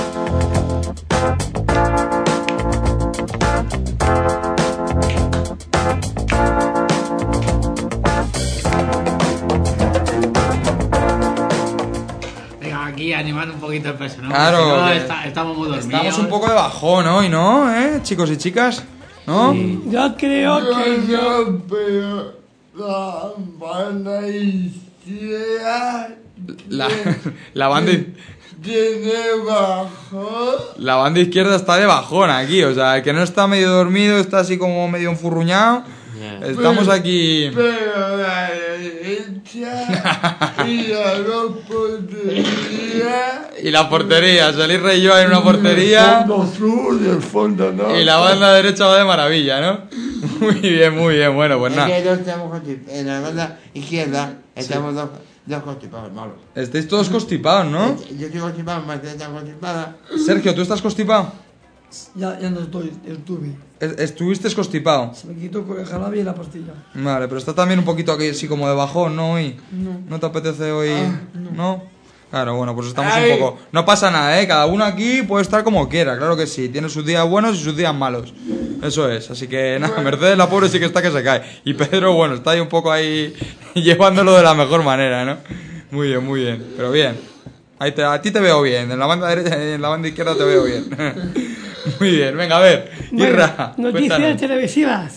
Venga, aquí animando un poquito el peso, ¿no? Claro, Si no, que estamos muy dormidos. Estamos un poco de bajón hoy, ¿no? Chicos y chicas, ¿no? Yo creo que yo... Pero la banda izquierda La banda... tiene bajo. La banda izquierda está de bajón aquí, o sea, el que no está medio dormido, está así como medio enfurruñado. Estamos aquí... Pero la derecha y la portería. Y la portería, salir rey yo en una portería. El fondo sur y el fondo norte. Y la banda derecha va de maravilla, ¿no? Muy bien, bueno, pues Es nada. que dos estamos constipados. En la banda izquierda estamos dos constipados malos. Estáis todos constipados, ¿no? Yo estoy constipado, Marcela está constipada. Sergio, ¿tú estás constipado? Ya no estoy, estuve. ¿Estuviste constipado? Se me quitó con el jarabe y la pastilla. Vale, pero está también un poquito aquí así como de bajón, ¿no? Hoy. No. ¿No te apetece hoy? ¿No? Claro, bueno, pues estamos Ay. un poco... No pasa nada, ¿eh? Cada uno aquí puede estar como quiera, claro que sí. Tiene sus días buenos y sus días malos. Eso es, así que nada, Mercedes la pobre sí que está que se cae. Y Pedro, bueno, está ahí un poco ahí llevándolo de la mejor manera, ¿no? Muy bien, pero bien. A ti te veo bien, en la banda derecha y en la banda izquierda te veo bien. Muy bien, venga, a ver. Bueno, Irra, noticias cuéntanos. televisivas.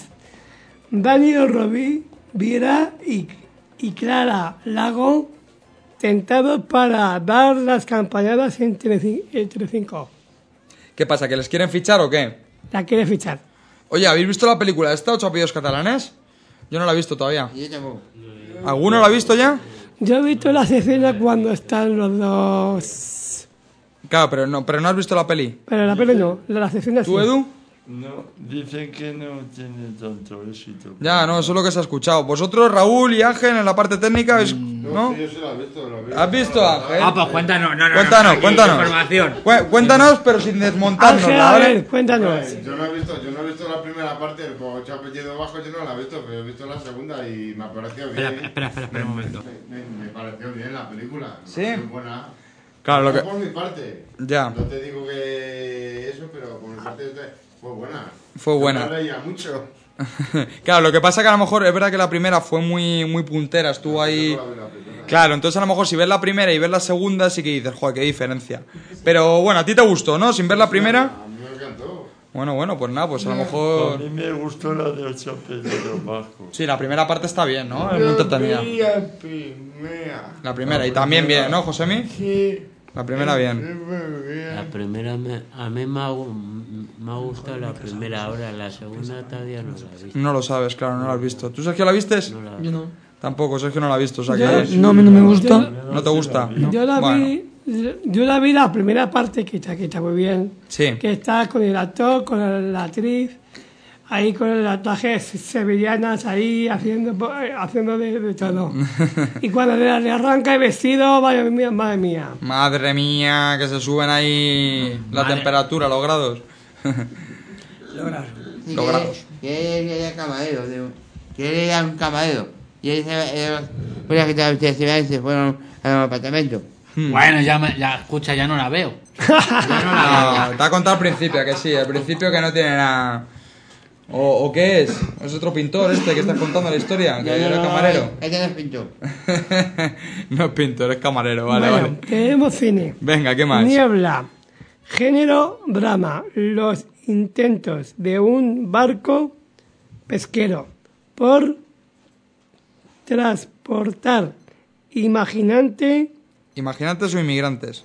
Daniel Rovira y Clara Lago tentados para dar las campañadas en Telecinco. ¿Qué pasa, que les quieren fichar o qué? La quiere fichar. Oye, ¿habéis visto la película esta, 8 apellidos catalanes? Yo no la he visto todavía. Y yo tampoco. ¿Alguno la ha visto ya? Yo he visto las escenas cuando están los dos... Claro, pero no has visto la peli. Pero la peli no, las escenas ¿Tú, sí. Edu? No, dicen que no tiene tanto éxito. Ya, no, eso es lo que se ha escuchado. Vosotros, Raúl y Ángel, en la parte técnica, ¿habéis- ¿no? Sí, yo sí la he visto, la vi. ¿Has visto, Ángel? Ah, pues cuéntanos. Cuéntanos, aquí, cuéntanos. Información. Cuéntanos, pero sin desmontarnos, Ángel, a ¿vale? ver, cuéntanos. Yo no he visto la primera parte, con 8 apellidos bajos yo no la he visto, pero he visto la segunda y me ha parecido bien. Espera un momento. Me pareció bien la película. ¿Sí? Muy buena. Claro, lo No que... por mi parte. Ya. No te digo que eso, pero por mi parte fue buena. Fue buena. Yo me reía mucho. Claro, lo que pasa que a lo mejor es verdad que la primera fue muy puntera, estuvo ahí... Yo no la vi la primera. Claro, entonces a lo mejor si ves la primera y ves la segunda sí que dices, joder, qué diferencia. Pero bueno, a ti te gustó, ¿no? Sin ver la primera... A mí me encantó. Bueno, pues nada, pues a lo A mejor... mí me gustó la de 8 apellidos bajos. Sí, la primera parte está bien, ¿no? Es muy entretenida. La primera. La primera, y también bien, ¿no, Josemi? Sí. La primera bien. La primera a mí me ha gustado la primera, ahora la segunda todavía no la he visto. No lo sabes, claro, no la has visto. ¿Tú, Sergio, la vistes? No la- Yo no. Tampoco, Sergio no la ha visto, o sea que... No, a mí no me gusta. ¿No te gusta? Yo la Bueno. vi la primera parte que está muy bien. Sí. Que está con el actor, con la actriz, ahí con las trajes sevillanas, ahí haciendo de todo. Y cuando le arranca el vestido, madre mía. Madre mía, que se suben ahí la Madre. temperatura, los grados. Sí, Los grados. que era camarero, que era un camarero. Y él fue la que se fueron al apartamento. Bueno, ya escucha, ya no la veo. Ya no la veo. No, te ha contado al principio, que sí, al principio que no tiene nada... ¿O qué es? ¿Es otro pintor este que estás contando la historia? ¿Que era camarero? Ella no es pintor. No es pintor, es camarero, vale, Bueno, vale. tenemos cine. Venga, ¿qué más? Niebla. Género drama. Los intentos de un barco pesquero por transportar imaginantes ¿Imaginantes o inmigrantes?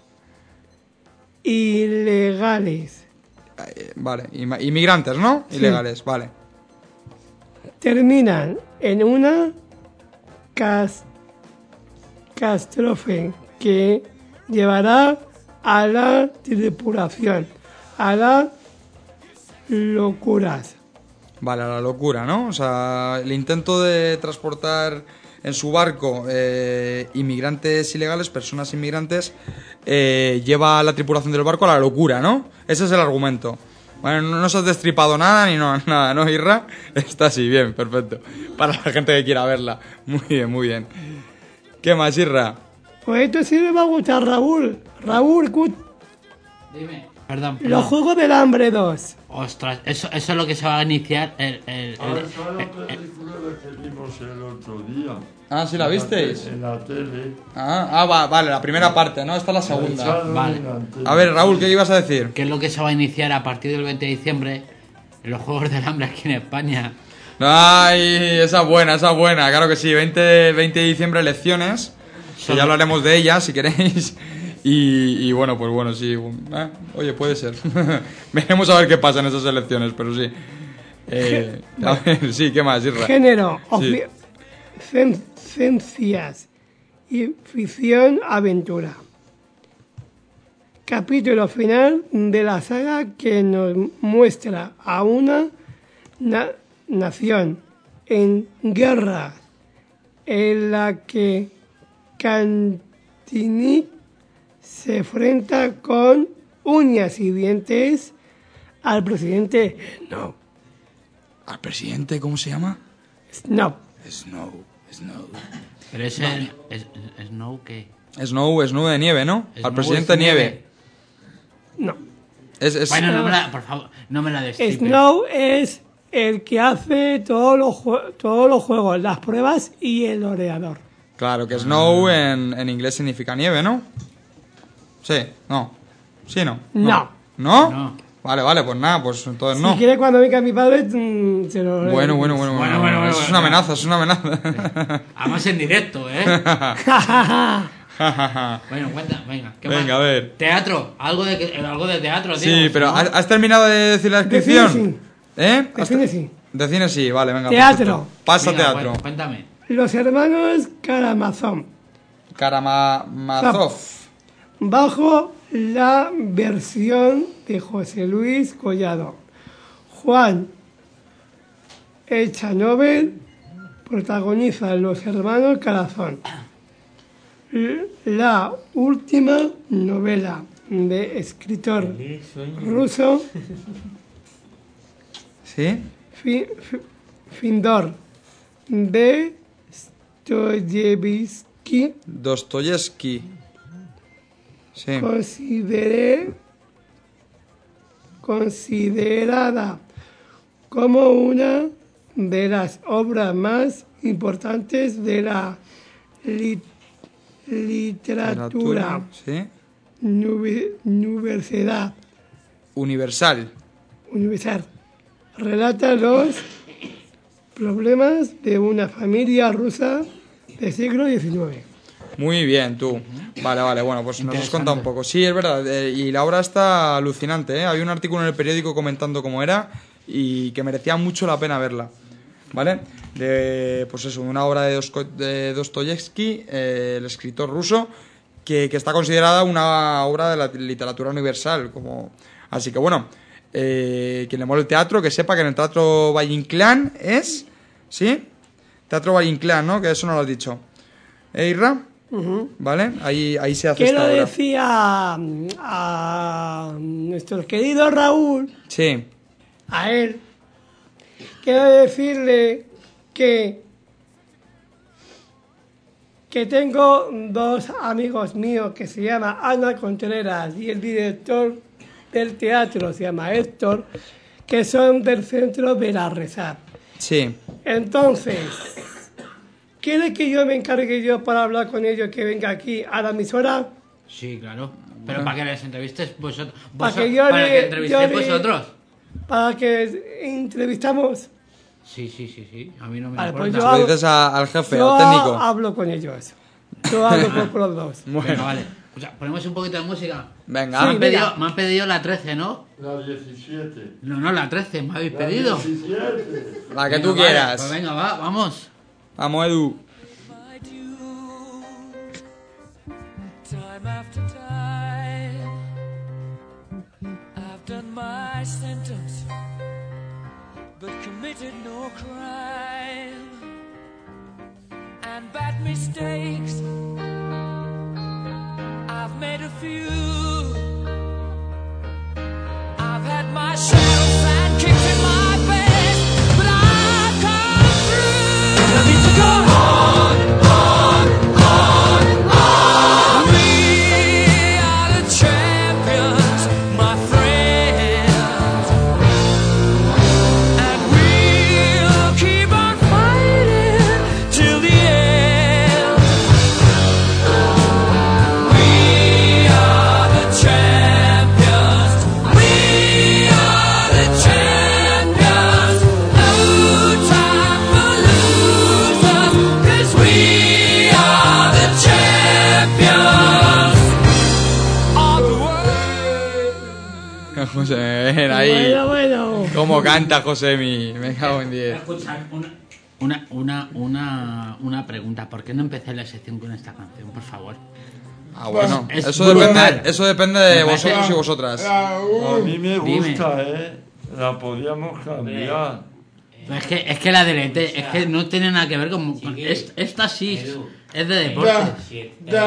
ilegales Vale, inmigrantes, ¿no? Sí. Ilegales, vale. terminan en una catástrofe que llevará a la tripulación a las locuras. Vale, a la locura, ¿no? O sea, el intento de transportar en su barco inmigrantes ilegales, personas inmigrantes, lleva a la tripulación del barco a la locura, ¿no? Ese es el argumento. Bueno, no se has destripado nada ni nada, ¿no, Irra? Está así, bien, perfecto. Para la gente que quiera verla. Muy bien, muy bien. ¿Qué más, Irra? Pues esto sí le va a gustar a Raúl. Raúl, Dime. Perdón. los Juegos del Hambre 2. Ostras, eso es lo que se va a iniciar Ah, esa es la película que vimos el otro día. Ah, ¿sí la visteis? En la tele. Vale, la primera parte, ¿no? Esta es la segunda. Echaron Vale. en la tele. A ver, Raúl, ¿qué ibas a decir? que es lo que se va a iniciar a partir del 20 de diciembre en los Juegos del Hambre aquí en España. Ay, esa es buena, claro que sí, 20 de diciembre elecciones, que ya hablaremos de ellas si queréis, y bueno, pues bueno, sí, oye, puede ser, veremos a ver qué pasa en esas elecciones, pero sí. A ver, sí, ¿qué más, Isra? Género, Sí. ciencias y ficción aventura. Capítulo final de la saga que nos muestra a una nación en guerra en la que Cantini se enfrenta con uñas y dientes al presidente Snow. ¿Al presidente cómo se llama? Snow. Snow. Pero ese Snow, ¿qué? Snow de nieve, ¿no? Snow Al presidente es nieve. No. Bueno, por favor, no me la destripes. Snow es el que hace todos los juegos, las pruebas y el oreador. Claro, que Snow en inglés significa nieve, ¿no? Sí, no. Sí, no. No. ¿No? No. Vale, pues nada, pues entonces no. Si quiere cuando venga mi padre, se lo... Bueno. Bueno, Eso es una amenaza. Además en directo, ¿eh? Bueno, cuenta, venga. ¿qué Venga, más? a ver. Teatro, algo de teatro, tío. Sí, pero ¿no? ¿has terminado de decir la De descripción? cine sí. ¿Eh? De cine sí. De cine sí, vale, venga. Teatro. perfecto. Pasa Venga, teatro. bueno, cuéntame. Los hermanos Karamazov, Karamazov. bajo la versión de José Luis Collado. Juan Echanover protagoniza Los hermanos Corazón, la última novela de escritor ruso ¿Sí? Fyodor Dostoyevsky, Dostoyevsky. Sí. considerada como una de las obras más importantes de la literatura Sí. universal. Universal. Relata los problemas de una familia rusa del siglo XIX. Muy bien, tú. Vale, bueno, pues nos has contado un poco. Sí, es verdad, y la obra está alucinante, ¿eh? Había un artículo en el periódico comentando cómo era y que merecía mucho la pena verla, ¿vale? Pues eso, una obra de Dostoyevsky, el escritor ruso, que está considerada una obra de la literatura universal, como... Así que bueno, quien le mole el teatro, que sepa que en el Teatro Valle Inclán es... ¿Sí? Teatro Valle Inclán, ¿no? Que eso no lo has dicho. Irra? ¿Vale? Ahí se hace ¿Qué esta le obra. decía a nuestro querido Raúl? Sí. A él. Quiero decirle que tengo dos amigos míos que se llama Ana Contreras y el director del teatro se llama Héctor, que son del centro de la Rezar. Sí. Entonces, ¿quiere que yo me encargue yo para hablar con ellos que venga aquí a la emisora? Sí, claro. Pero para que les entrevistes vosotros. Para que entrevistéis vosotros. Para que entrevistamos. Sí. A mí no me Vale, importa. pues yo Lo dices al jefe, yo al técnico. hablo con ellos. Yo hablo con los dos. Venga, vale. O sea, ponemos un poquito de música. Venga. Sí, Me han pedido la 13, ¿no? La 17. No, la 13, me habéis pedido. 17. La que Venga, tú vale, quieras. pues venga, vamos. Vamos, Edu. Time after time, I've done my sentence, but committed no crime. And bad mistakes, I've made a few. I've had my shadows and kicked in my bed, but I've come through. I need to go on. We are the champions, my friends, and we'll keep on fighting till the end. We are the champions. We are the champions. No time for losers, 'cause we are the champions of the world. José, ven ahí. Bueno. ¿Cómo canta Josemi? Me cago en 10. Escuchad, una pregunta. ¿Por qué no empecé la sección con esta canción, por favor? Ah, bueno. Es Eso brutal. depende de Me parece- vosotros y vosotras. A mí me Dime. gusta, ¿eh? La podíamos cambiar. Pero es que la DLT, es que no tiene nada que ver con esta sí es de deportes.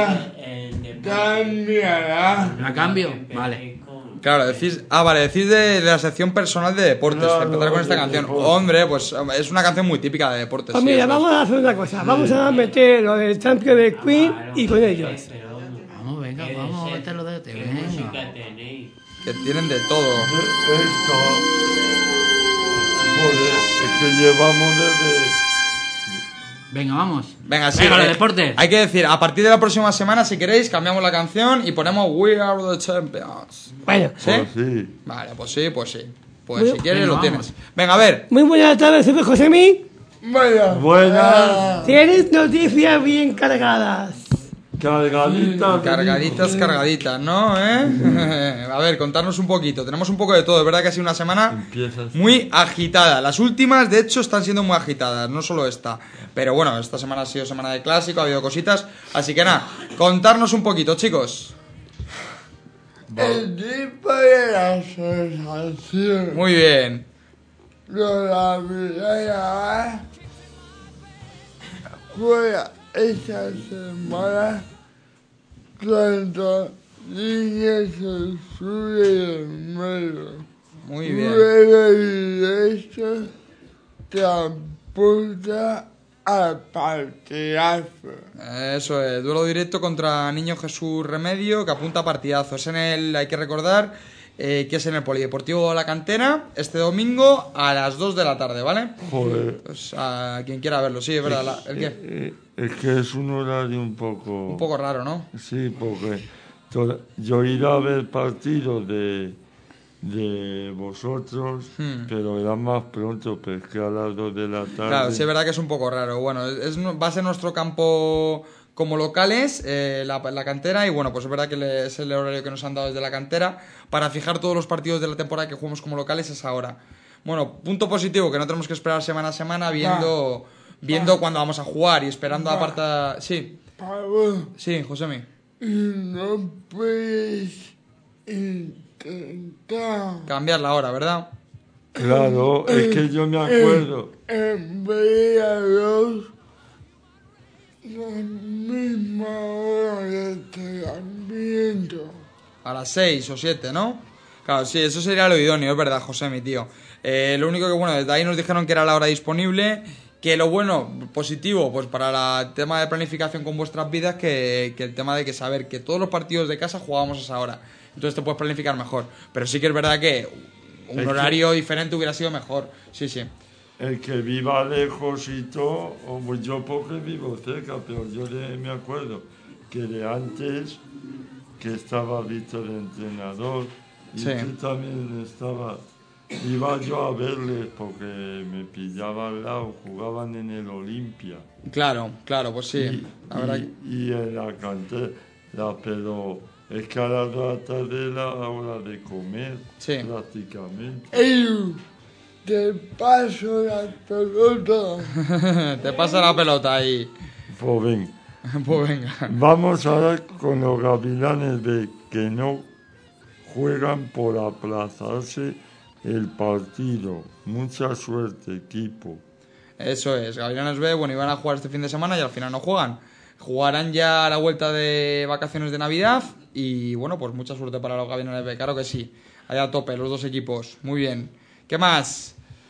¿La cambio? Vale. Claro, decís de la sección personal de deportes, empezar con esta canción. Hombre, pues es una canción muy típica de deportes. Pues mira, vamos a hacer una cosa, vamos a meter lo del Champion de Queen y con ellos. Vamos, venga, vamos a meterlo de TV. Que tienen de todo. Joder, es que llevamos desde... Venga, vamos. Venga, sí. Venga, los deportes. Hay que decir, a partir de la próxima semana, si queréis, cambiamos la canción y ponemos We Are the Champions. Bueno. ¿Sí? Pues sí. Vale, pues sí. Pues Muy- si quieres venga, lo vamos. tienes. Venga, a ver. Muy buenas tardes, soy Josemi. Buenas, Tienes noticias bien cargadas. cargaditas. ¿No? A ver, contarnos un poquito. Tenemos un poco de todo. Es verdad que ha sido una semana muy agitada. Las últimas, de hecho, están siendo muy agitadas. No solo esta. Pero bueno, esta semana ha sido semana de clásico, ha habido cositas. Así que nada, contarnos un poquito, chicos. El tipo de la sensación Muy bien. de la vida juega esta semana contra Niños del Sur y del Medio. Muy bien. Juega directo te apunta al partidazo. Eso es, duelo directo contra Niño Jesús Remedio, que apunta a partidazo. Es en el, hay que recordar, que es en el Polideportivo La Cantera, este domingo a las 2 de la tarde, ¿vale? Joder. Pues a quien quiera verlo, sí, es verdad. ¿El qué? Es que es un horario un poco raro, ¿no? Sí, porque yo he ido a ver partidos de vosotros, pero era más pronto, pero es que a las 2 de la tarde... Claro, sí, es verdad que es un poco raro. Bueno, va a ser nuestro campo como locales, la cantera, y bueno, pues es verdad que es el horario que nos han dado desde la cantera para fijar todos los partidos de la temporada que jugamos como locales es ahora. Bueno, punto positivo, que no tenemos que esperar semana a semana viendo cuándo vamos a jugar y esperando aparte... Sí. Sí, Josemi. No puedes intentar... Cambiar la hora, ¿verdad? Claro, es que yo me acuerdo. En vez de la misma hora de entrenamiento. A las 6 o 7, ¿no? Claro, sí, eso sería lo idóneo, es verdad, José, mi tío. Lo único que, bueno, desde ahí nos dijeron que era la hora disponible, que lo bueno, positivo, pues para el tema de planificación con vuestras vidas, que el tema de que saber que todos los partidos de casa jugábamos a esa hora. Entonces te puedes planificar mejor. Pero sí que es verdad que un horario diferente hubiera sido mejor. Sí, sí. El que viva lejos y todo, pues yo porque vivo cerca, pero yo me acuerdo que de antes, que estaba Víctor de entrenador, y Sí. tú también estabas, iba yo a verles porque me pillaba al lado, jugaban en el Olimpia. Claro, pues sí. La verdad Y en la cantera, pero es que a las 2 de la tarde era la hora de comer, prácticamente. Te paso la pelota. Te pasa la pelota ahí. Pues venga. Pues venga. Vamos ahora con los Gavilanes B, que no juegan por aplazarse el partido. Mucha suerte, equipo. Eso es, Gavilanes B, bueno, iban a jugar este fin de semana y al final no juegan. Jugarán ya a la vuelta de vacaciones de Navidad y bueno, pues mucha suerte para los Gavilanes B, claro que sí. Allá a tope, los dos equipos. Muy bien. ¿Qué más?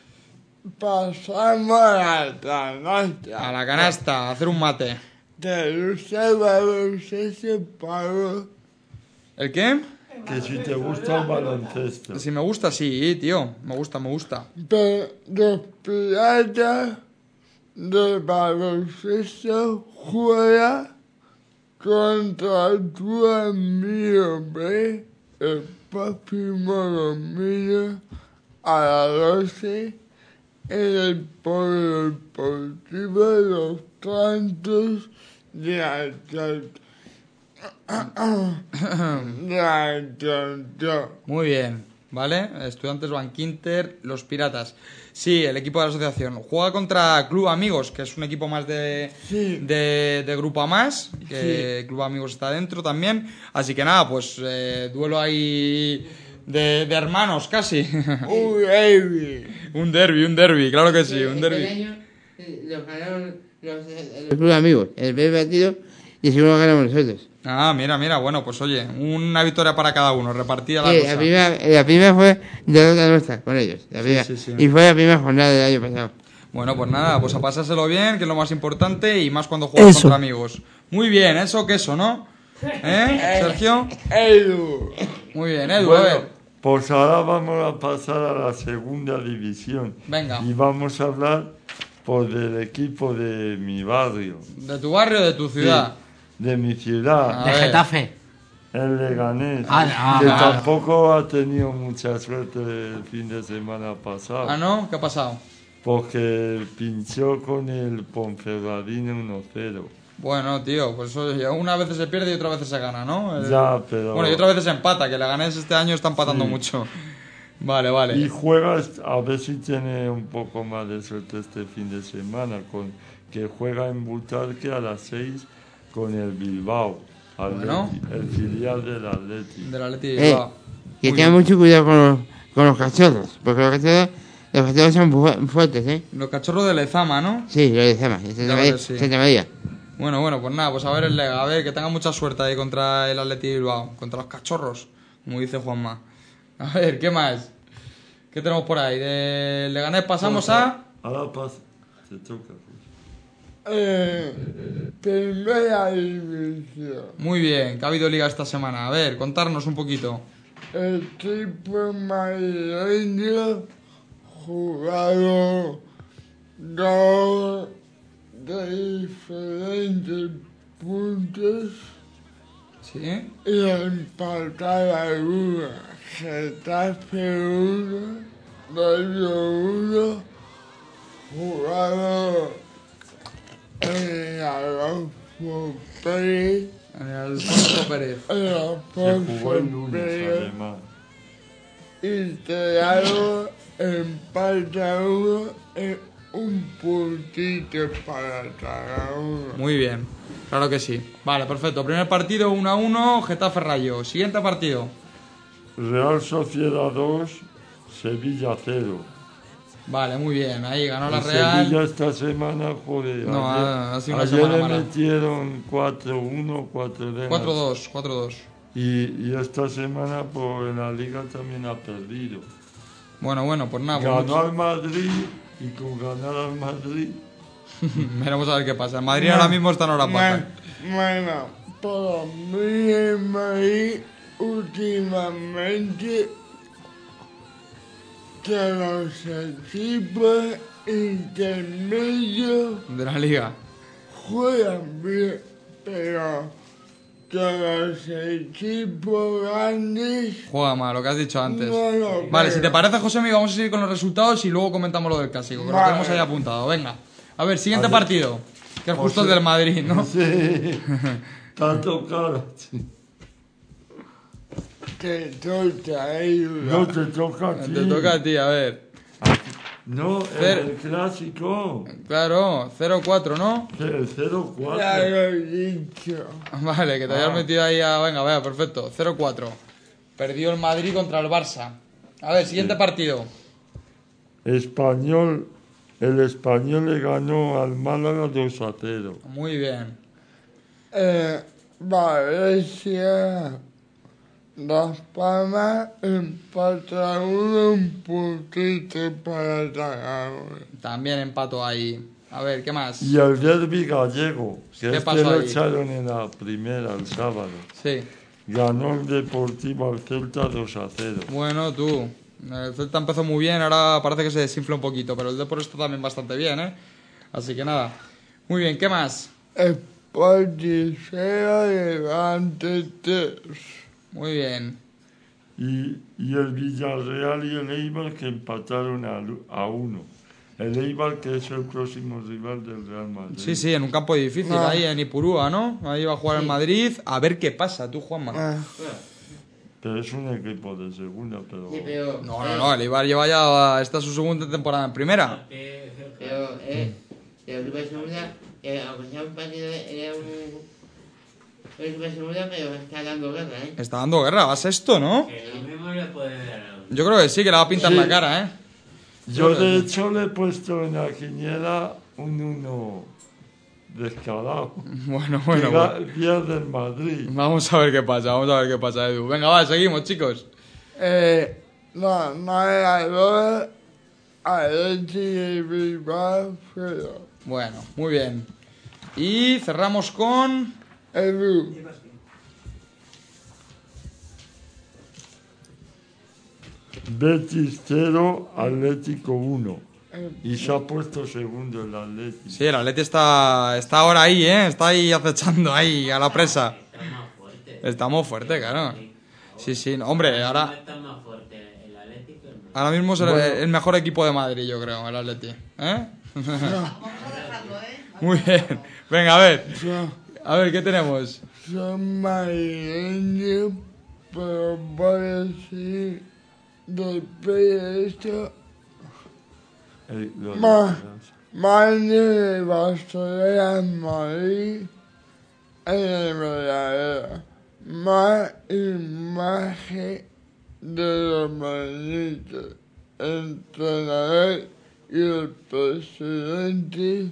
Pasamos a la canasta. A la canasta, a hacer un mate. ¿Te gusta el baloncesto, Pablo? ¿El qué? Que si te gusta el baloncesto. Si me gusta, sí, tío. Me gusta. De los piratas del baloncesto juega contra tu amigo B el próximo domingo a las 12 en el Polideportivo de los Cantos de Atlanta. Muy bien, ¿vale? Estudiantes Bankinter, los Piratas. Sí, el equipo de la asociación. Juega contra Club Amigos, que es un equipo más de Grupo A más, que Club Amigos está dentro también. Así que nada, pues duelo ahí de hermanos, casi. Un derbi. Un derbi, claro que sí, un Este derbi. año los ganaron los clubes amigos, el primer partido, y el segundo ganamos nosotros. Ah, mira, bueno, pues oye, una victoria para cada uno, repartida la Sí, cosa. la primera fue derrota nuestra con ellos, la primera. Sí. Y fue la primera jornada del año pasado. Bueno, pues nada, pues a pasárselo bien, que es lo más importante, y más cuando juegas contra amigos. Muy bien, eso que eso, ¿no? Sergio? Edu. Muy bien, Edu, Bueno, a ver. pues ahora vamos a pasar a la segunda división. Venga. Y vamos a hablar pues, del equipo de mi barrio. ¿De tu barrio o de tu ciudad? Sí, de mi ciudad. De Getafe. El Leganés. Claro. Tampoco ha tenido mucha suerte el fin de semana pasado. Ah, ¿no? ¿Qué ha pasado? Porque pinchó con el Ponferradina 1-0. Bueno, tío, pues oye, una vez se pierde y otra vez se gana, ¿no? Ya, pero... Bueno, y otra vez se empata, que Leganés este año está empatando mucho. Vale. Y juega, a ver si tiene un poco más de suerte este fin de semana, que juega en Butarque a las 6 con el Bilbao, Bueno. el filial del Atleti. Del Atleti de Bilbao. Que tengan mucho cuidado con los cachorros, porque los cachorros son fuertes, ¿eh? Los cachorros de Lezama, ¿no? Sí, los de Lezama, Santa María. Bueno, pues nada, pues a ver el Lega, a ver, que tenga mucha suerte ahí contra el Atleti de Bilbao, contra los cachorros, como dice Juanma. A ver, ¿qué más? ¿Qué tenemos por ahí? De Leganés pasamos a... Ahora pasa, te toca. Primera división. Muy bien, que ha habido liga esta semana. A ver, contarnos un poquito. El equipo madrileño jugaron dos de diferentes puntos. ¿Sí? Y empataron una. Getafe 1, Rayo 1, jugaron en Alonso Pérez. En el Alfonso Pérez. Se jugó el lunes, además. Y quedaron empate a 1 en un puntito para cada uno. Muy bien, claro que sí. Vale, perfecto. Primer partido 1-1, Getafe Rayo. Siguiente partido. Real Sociedad 2, Sevilla 0. Vale, muy bien. Ahí ganó la El Real. Sevilla esta semana, joder. No, ha sido una ayer semana le mala. metieron 4-1, 4-2. 4-2. Y esta semana pues, en la Liga también ha perdido. Bueno, pues nada. Pues Ganó al Madrid y con ganar al Madrid... Veremos a ver qué pasa. El Madrid ahora mismo está en hora baja. Bueno, para mí el Madrid últimamente que los equipos intermedios De la Liga. juegan bien, pero que los equipos grandes Juega mal, lo que has dicho antes. no lo Vale, veo. si te parece, Josemi, vamos a seguir con los resultados y luego comentamos lo del clásico, que lo Vale. tenemos ahí apuntado. Venga. A ver, siguiente A ver. partido. Que es justo el del Madrid, ¿no? Sí, tanto cara. que toca a ellos. No te toca a ti. Te toca a ti, a ver. No, el clásico. Claro, 0-4, ¿no? El 0-4. Ya lo he dicho. Vale, que te hayas metido ahí a... Venga, vaya, perfecto. 0-4. Perdió el Madrid contra el Barça. A ver, siguiente partido. Español. El Español le ganó al Málaga 2-0. Muy bien. Valencia, Las Palmas, empata un puntito para cada uno. También empato ahí. A ver, ¿qué más? Y el derbi gallego, que ¿Qué este pasó lo ahí? echaron en la primera el sábado. Sí. Ganó el Deportivo al Celta 2-0. Bueno, tú. El Celta empezó muy bien, ahora parece que se desinfla un poquito, pero el Depor está también bastante bien, ¿eh? Así que nada. Muy bien, ¿qué más? Sporting 0, Levante 3. Muy bien. Y el Villarreal y el Eibar que empataron a 1. El Eibar que es el próximo rival del Real Madrid. Sí, sí, en un campo difícil, No. ahí en Ipurúa, ¿no? Ahí va a jugar el Madrid. A ver qué pasa, tú, Juanma. Pero es un equipo de segunda, pero... Sí, pero... No, el Eibar lleva ya... Esta es su segunda temporada en primera. Pero el grupo de segunda, aunque sea un partido, era un... Es que seguro que está dando guerra, ¿eh? Está dando guerra, va sexto, ¿no? Que lo mismo le puede dar a uno. Yo creo que sí, que le va a pintar Sí. la cara, ¿eh? Yo de hecho le he puesto en la quiniela un 1 descarado. Bueno. Pierde el Madrid. Vamos a ver qué pasa, Edu. Venga, va, seguimos, chicos. La ganadora Atleti de Bilbao 0. Bueno, muy bien. Y cerramos con... Edu. Betis 0, Atlético 1. Y se ha puesto segundo el Atlético. Sí, el Atleti está ahora ahí, ¿eh? Está ahí acechando ahí a la presa. Está más fuerte, claro. Sí, no, hombre, ahora... Está más fuerte el Atlético que el Madrid. Ahora mismo es el mejor equipo de Madrid, yo creo, el Atleti. ¿Eh? Muy bien. Venga, a ver, ¿qué tenemos? Son madrileños, pero parece después de esto más de Barcelona en Madrid en el verdadero, más imagen de los madrileños, entrenador y el presidente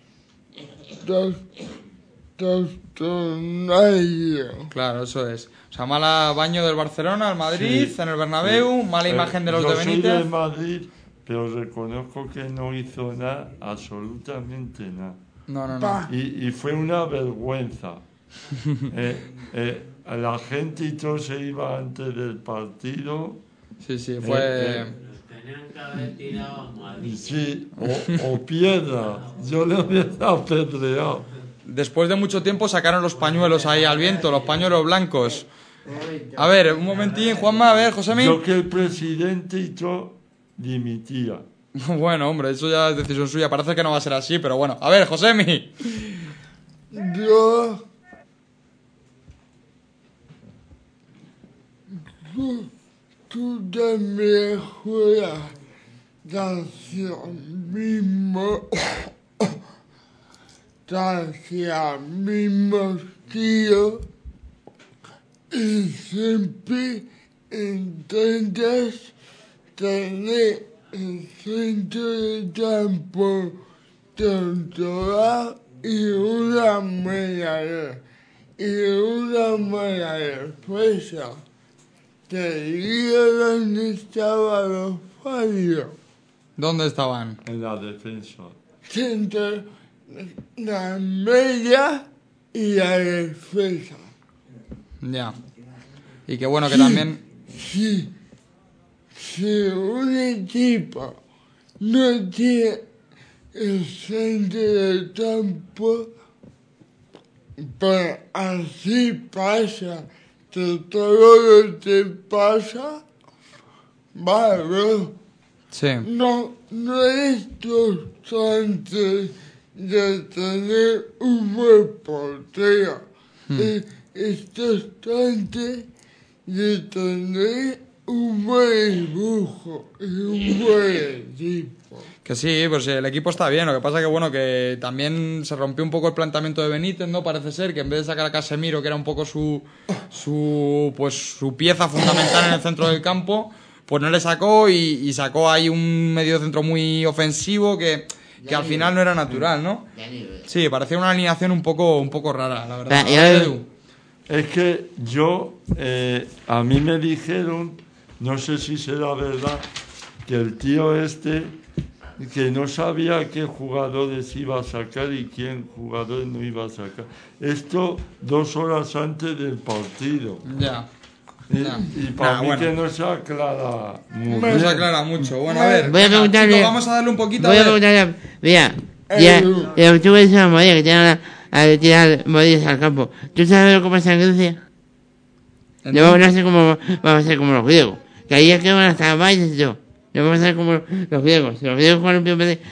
torneo. Claro, eso es. O sea, mala baño del Barcelona al Madrid, en el Bernabéu, mala imagen de los de Benítez. Yo soy de Madrid, pero reconozco que no hizo nada, absolutamente nada. No. Y fue una vergüenza. La gente y todo se iba antes del partido. Sí, fue... Tenían que haber tirado a Madrid. Sí, o piedra. Yo le hubiera apedreado. Después de mucho tiempo sacaron los pañuelos ahí al viento, los pañuelos blancos. A ver, un momentín, Juanma, a ver, Josemi. Yo que el presidente y todo dimitía. Bueno, hombre, eso ya es decisión suya. Parece que no va a ser así, pero bueno. A ver, Josemi. Tú también juegas hacia el mismo tío y siempre intentas tener el centro de campo controlado y una media fuerza. Te digo dónde estaban los fallos. ¿Dónde estaban? En la defensa. Entre la media y la defensa. Ya. Y qué bueno que también... Si un equipo no tiene el centro del campo, pues así pasa, que todo lo que pasa, vale, sí. No es constante de tener un buen portero, es constante de tener un buen dibujo y un buen equipo. Que sí, pues el equipo está bien. Lo que pasa que bueno, que también se rompió un poco el planteamiento de Benítez, ¿no? Parece ser que en vez de sacar a Casemiro, que era un poco su pieza fundamental en el centro del campo, pues no le sacó y sacó ahí un medio centro muy ofensivo que al final no era natural, ¿no? Sí, parecía una alineación un poco rara, la verdad. Es que a mí me dijeron, no sé si será verdad, que el tío que no sabía qué jugadores iba a sacar y quién jugadores no iba a sacar. Esto 2 horas antes del partido. Ya. Y para mí que no se aclara mucho. No se aclara mucho. Bueno, a ver, voy a preguntarle, chicos, vamos a darle un poquito. Voy a preguntarle, mira, ya tú ves a María que tiene a tirar morillas al campo. ¿Tú sabes lo que pasa en Grecia? No vamos a ser como los griegos, que ahí es que van hasta valles y todo. No vamos a ser como los griegos. Los griegos juegan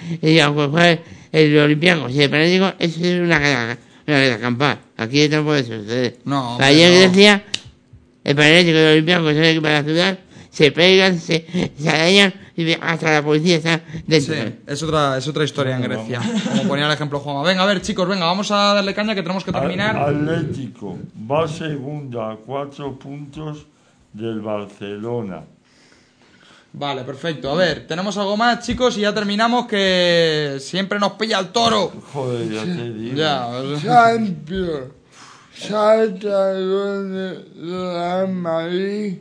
el Olympiacos y el Paránico, eso es una guerra campal. Aquí no puede suceder. No, allí en Grecia, el Paránico y el Olympiacos son equipos de la ciudad, se pegan, se arañan y y hasta la policía está dentro. Sí, es otra historia en Grecia. Como ponía el ejemplo Juanma. Venga, a ver, chicos, vamos a darle caña que tenemos que terminar. Atlético va segundo a 4 puntos del Barcelona. Vale, perfecto. A ver, tenemos algo más, chicos, y ya terminamos, que siempre nos pilla el toro. Joder, ya te digo. Ya. Champions. Salta de la Madrid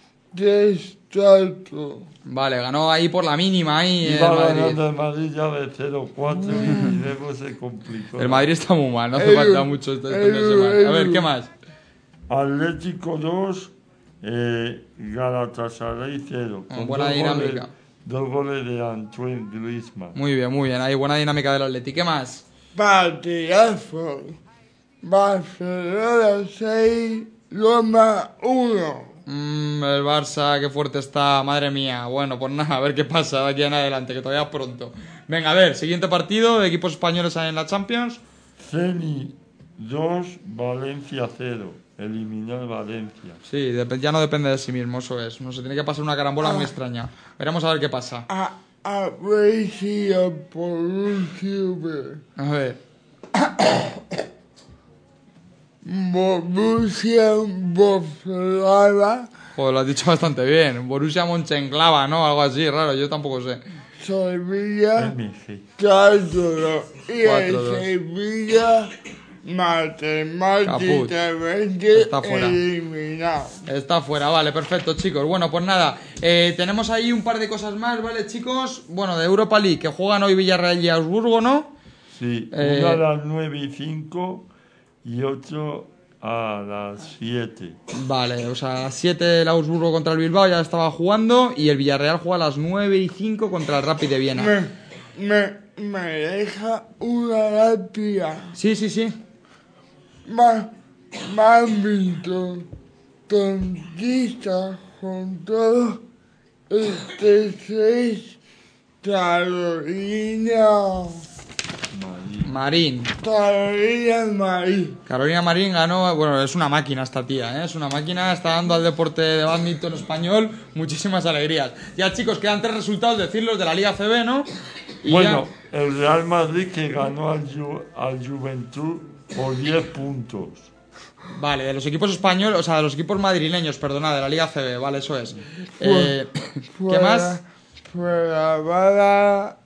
3-4. Vale, ganó ahí por la mínima ahí el Iba Madrid. ganando el Madrid ya de 0-4 y luego se complicó. El Madrid está muy mal, no hace falta mucho este fin de semana. A ver, ¿qué más? Atlético 2, Galatasaray 0. Con Buena dinámica. 2 goles de Antoine Griezmann. Muy bien. Hay buena dinámica del Atleti. ¿Qué más? Partidazo. Barcelona 6, Roma 1. El Barça, qué fuerte está, madre mía. Bueno, pues nada, a ver qué pasa de aquí en adelante, que todavía es pronto. Venga, a ver, siguiente partido de equipos españoles en la Champions. Zenit 2, Valencia 0. Eliminó el Valencia. Sí, ya no depende de sí mismo, eso es. No se tiene que pasar una carambola muy extraña. Veremos a ver qué pasa. A ver si por un sube. A ver. Borussia Mönchengladbach. Joder, lo has dicho bastante bien. Borussia Mönchengladbach, ¿no? Algo así, raro, yo tampoco sé. Sevilla 4-2. Y el 4-2. Sevilla matemáticamente Está fuera. eliminado. Está fuera, vale, perfecto, chicos. Bueno, pues nada, tenemos ahí un par de cosas más, ¿vale, chicos? Bueno, de Europa League, que juegan hoy Villarreal y Augsburgo, ¿no? Sí, una a las 9:05 y 8 a las 7. Vale, o sea, a las 7 el Augsburgo contra el Bilbao ya estaba jugando y el Villarreal juega a las 9:05 contra el Rapid de Viena. Me deja una lápida. Sí. Mambito, tontista con todo, este 6, Carolina Marín. Carolina Marín ganó, bueno, es una máquina esta tía, ¿eh? Es una máquina, está dando al deporte de bádminton español muchísimas alegrías. Ya, chicos, quedan 3 resultados, decirlos, de la Liga CB, ¿no? Y bueno, ya... el Real Madrid que ganó al Juventud por 10 puntos. Vale, de los equipos españoles, o sea, de los equipos madrileños, perdona, de la Liga CB, vale, eso es. ¿Qué más? Fuera bala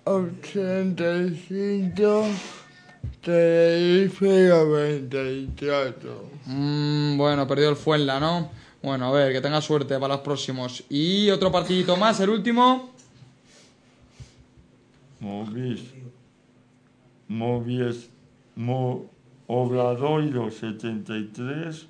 85, Tenerife 94. Bueno, perdió el Fuenla, ¿no? Bueno, a ver, que tenga suerte para los próximos. Y otro partidito más, el último. Obradoiro 73,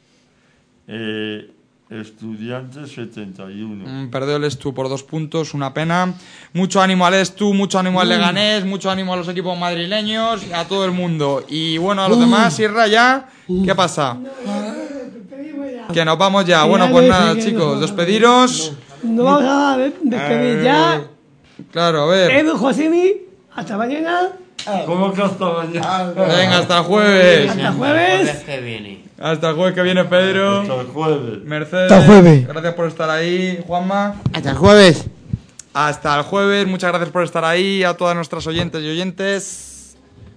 Estudiantes 71. Perdió el Estu por 2 puntos, una pena. Mucho ánimo al Estu, mucho ánimo al Leganés, mucho ánimo a los equipos madrileños, a todo el mundo. Y bueno, a los demás, Sierra ya, ¿qué pasa? Que nos vamos ya. Bueno, pues nada, chicos, despediros. No vamos a despedir ya. Claro, a ver. Edu, Josimi, hasta mañana. ¿Cómo que hasta mañana? Venga, hasta el jueves. Hasta jueves. Hasta el jueves que viene, Pedro. Hasta el jueves. Mercedes. Hasta el jueves. Gracias por estar ahí, Juanma. Hasta el jueves. Hasta el jueves. Muchas gracias por estar ahí. A todas nuestras oyentes y oyentes.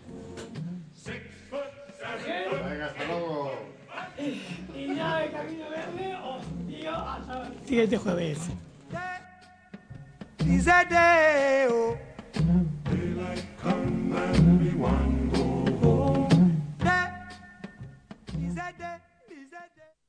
Venga, hasta luego. Y ya el camino verde os digo hasta el siguiente jueves. Daylight come and we want go home. That is that day.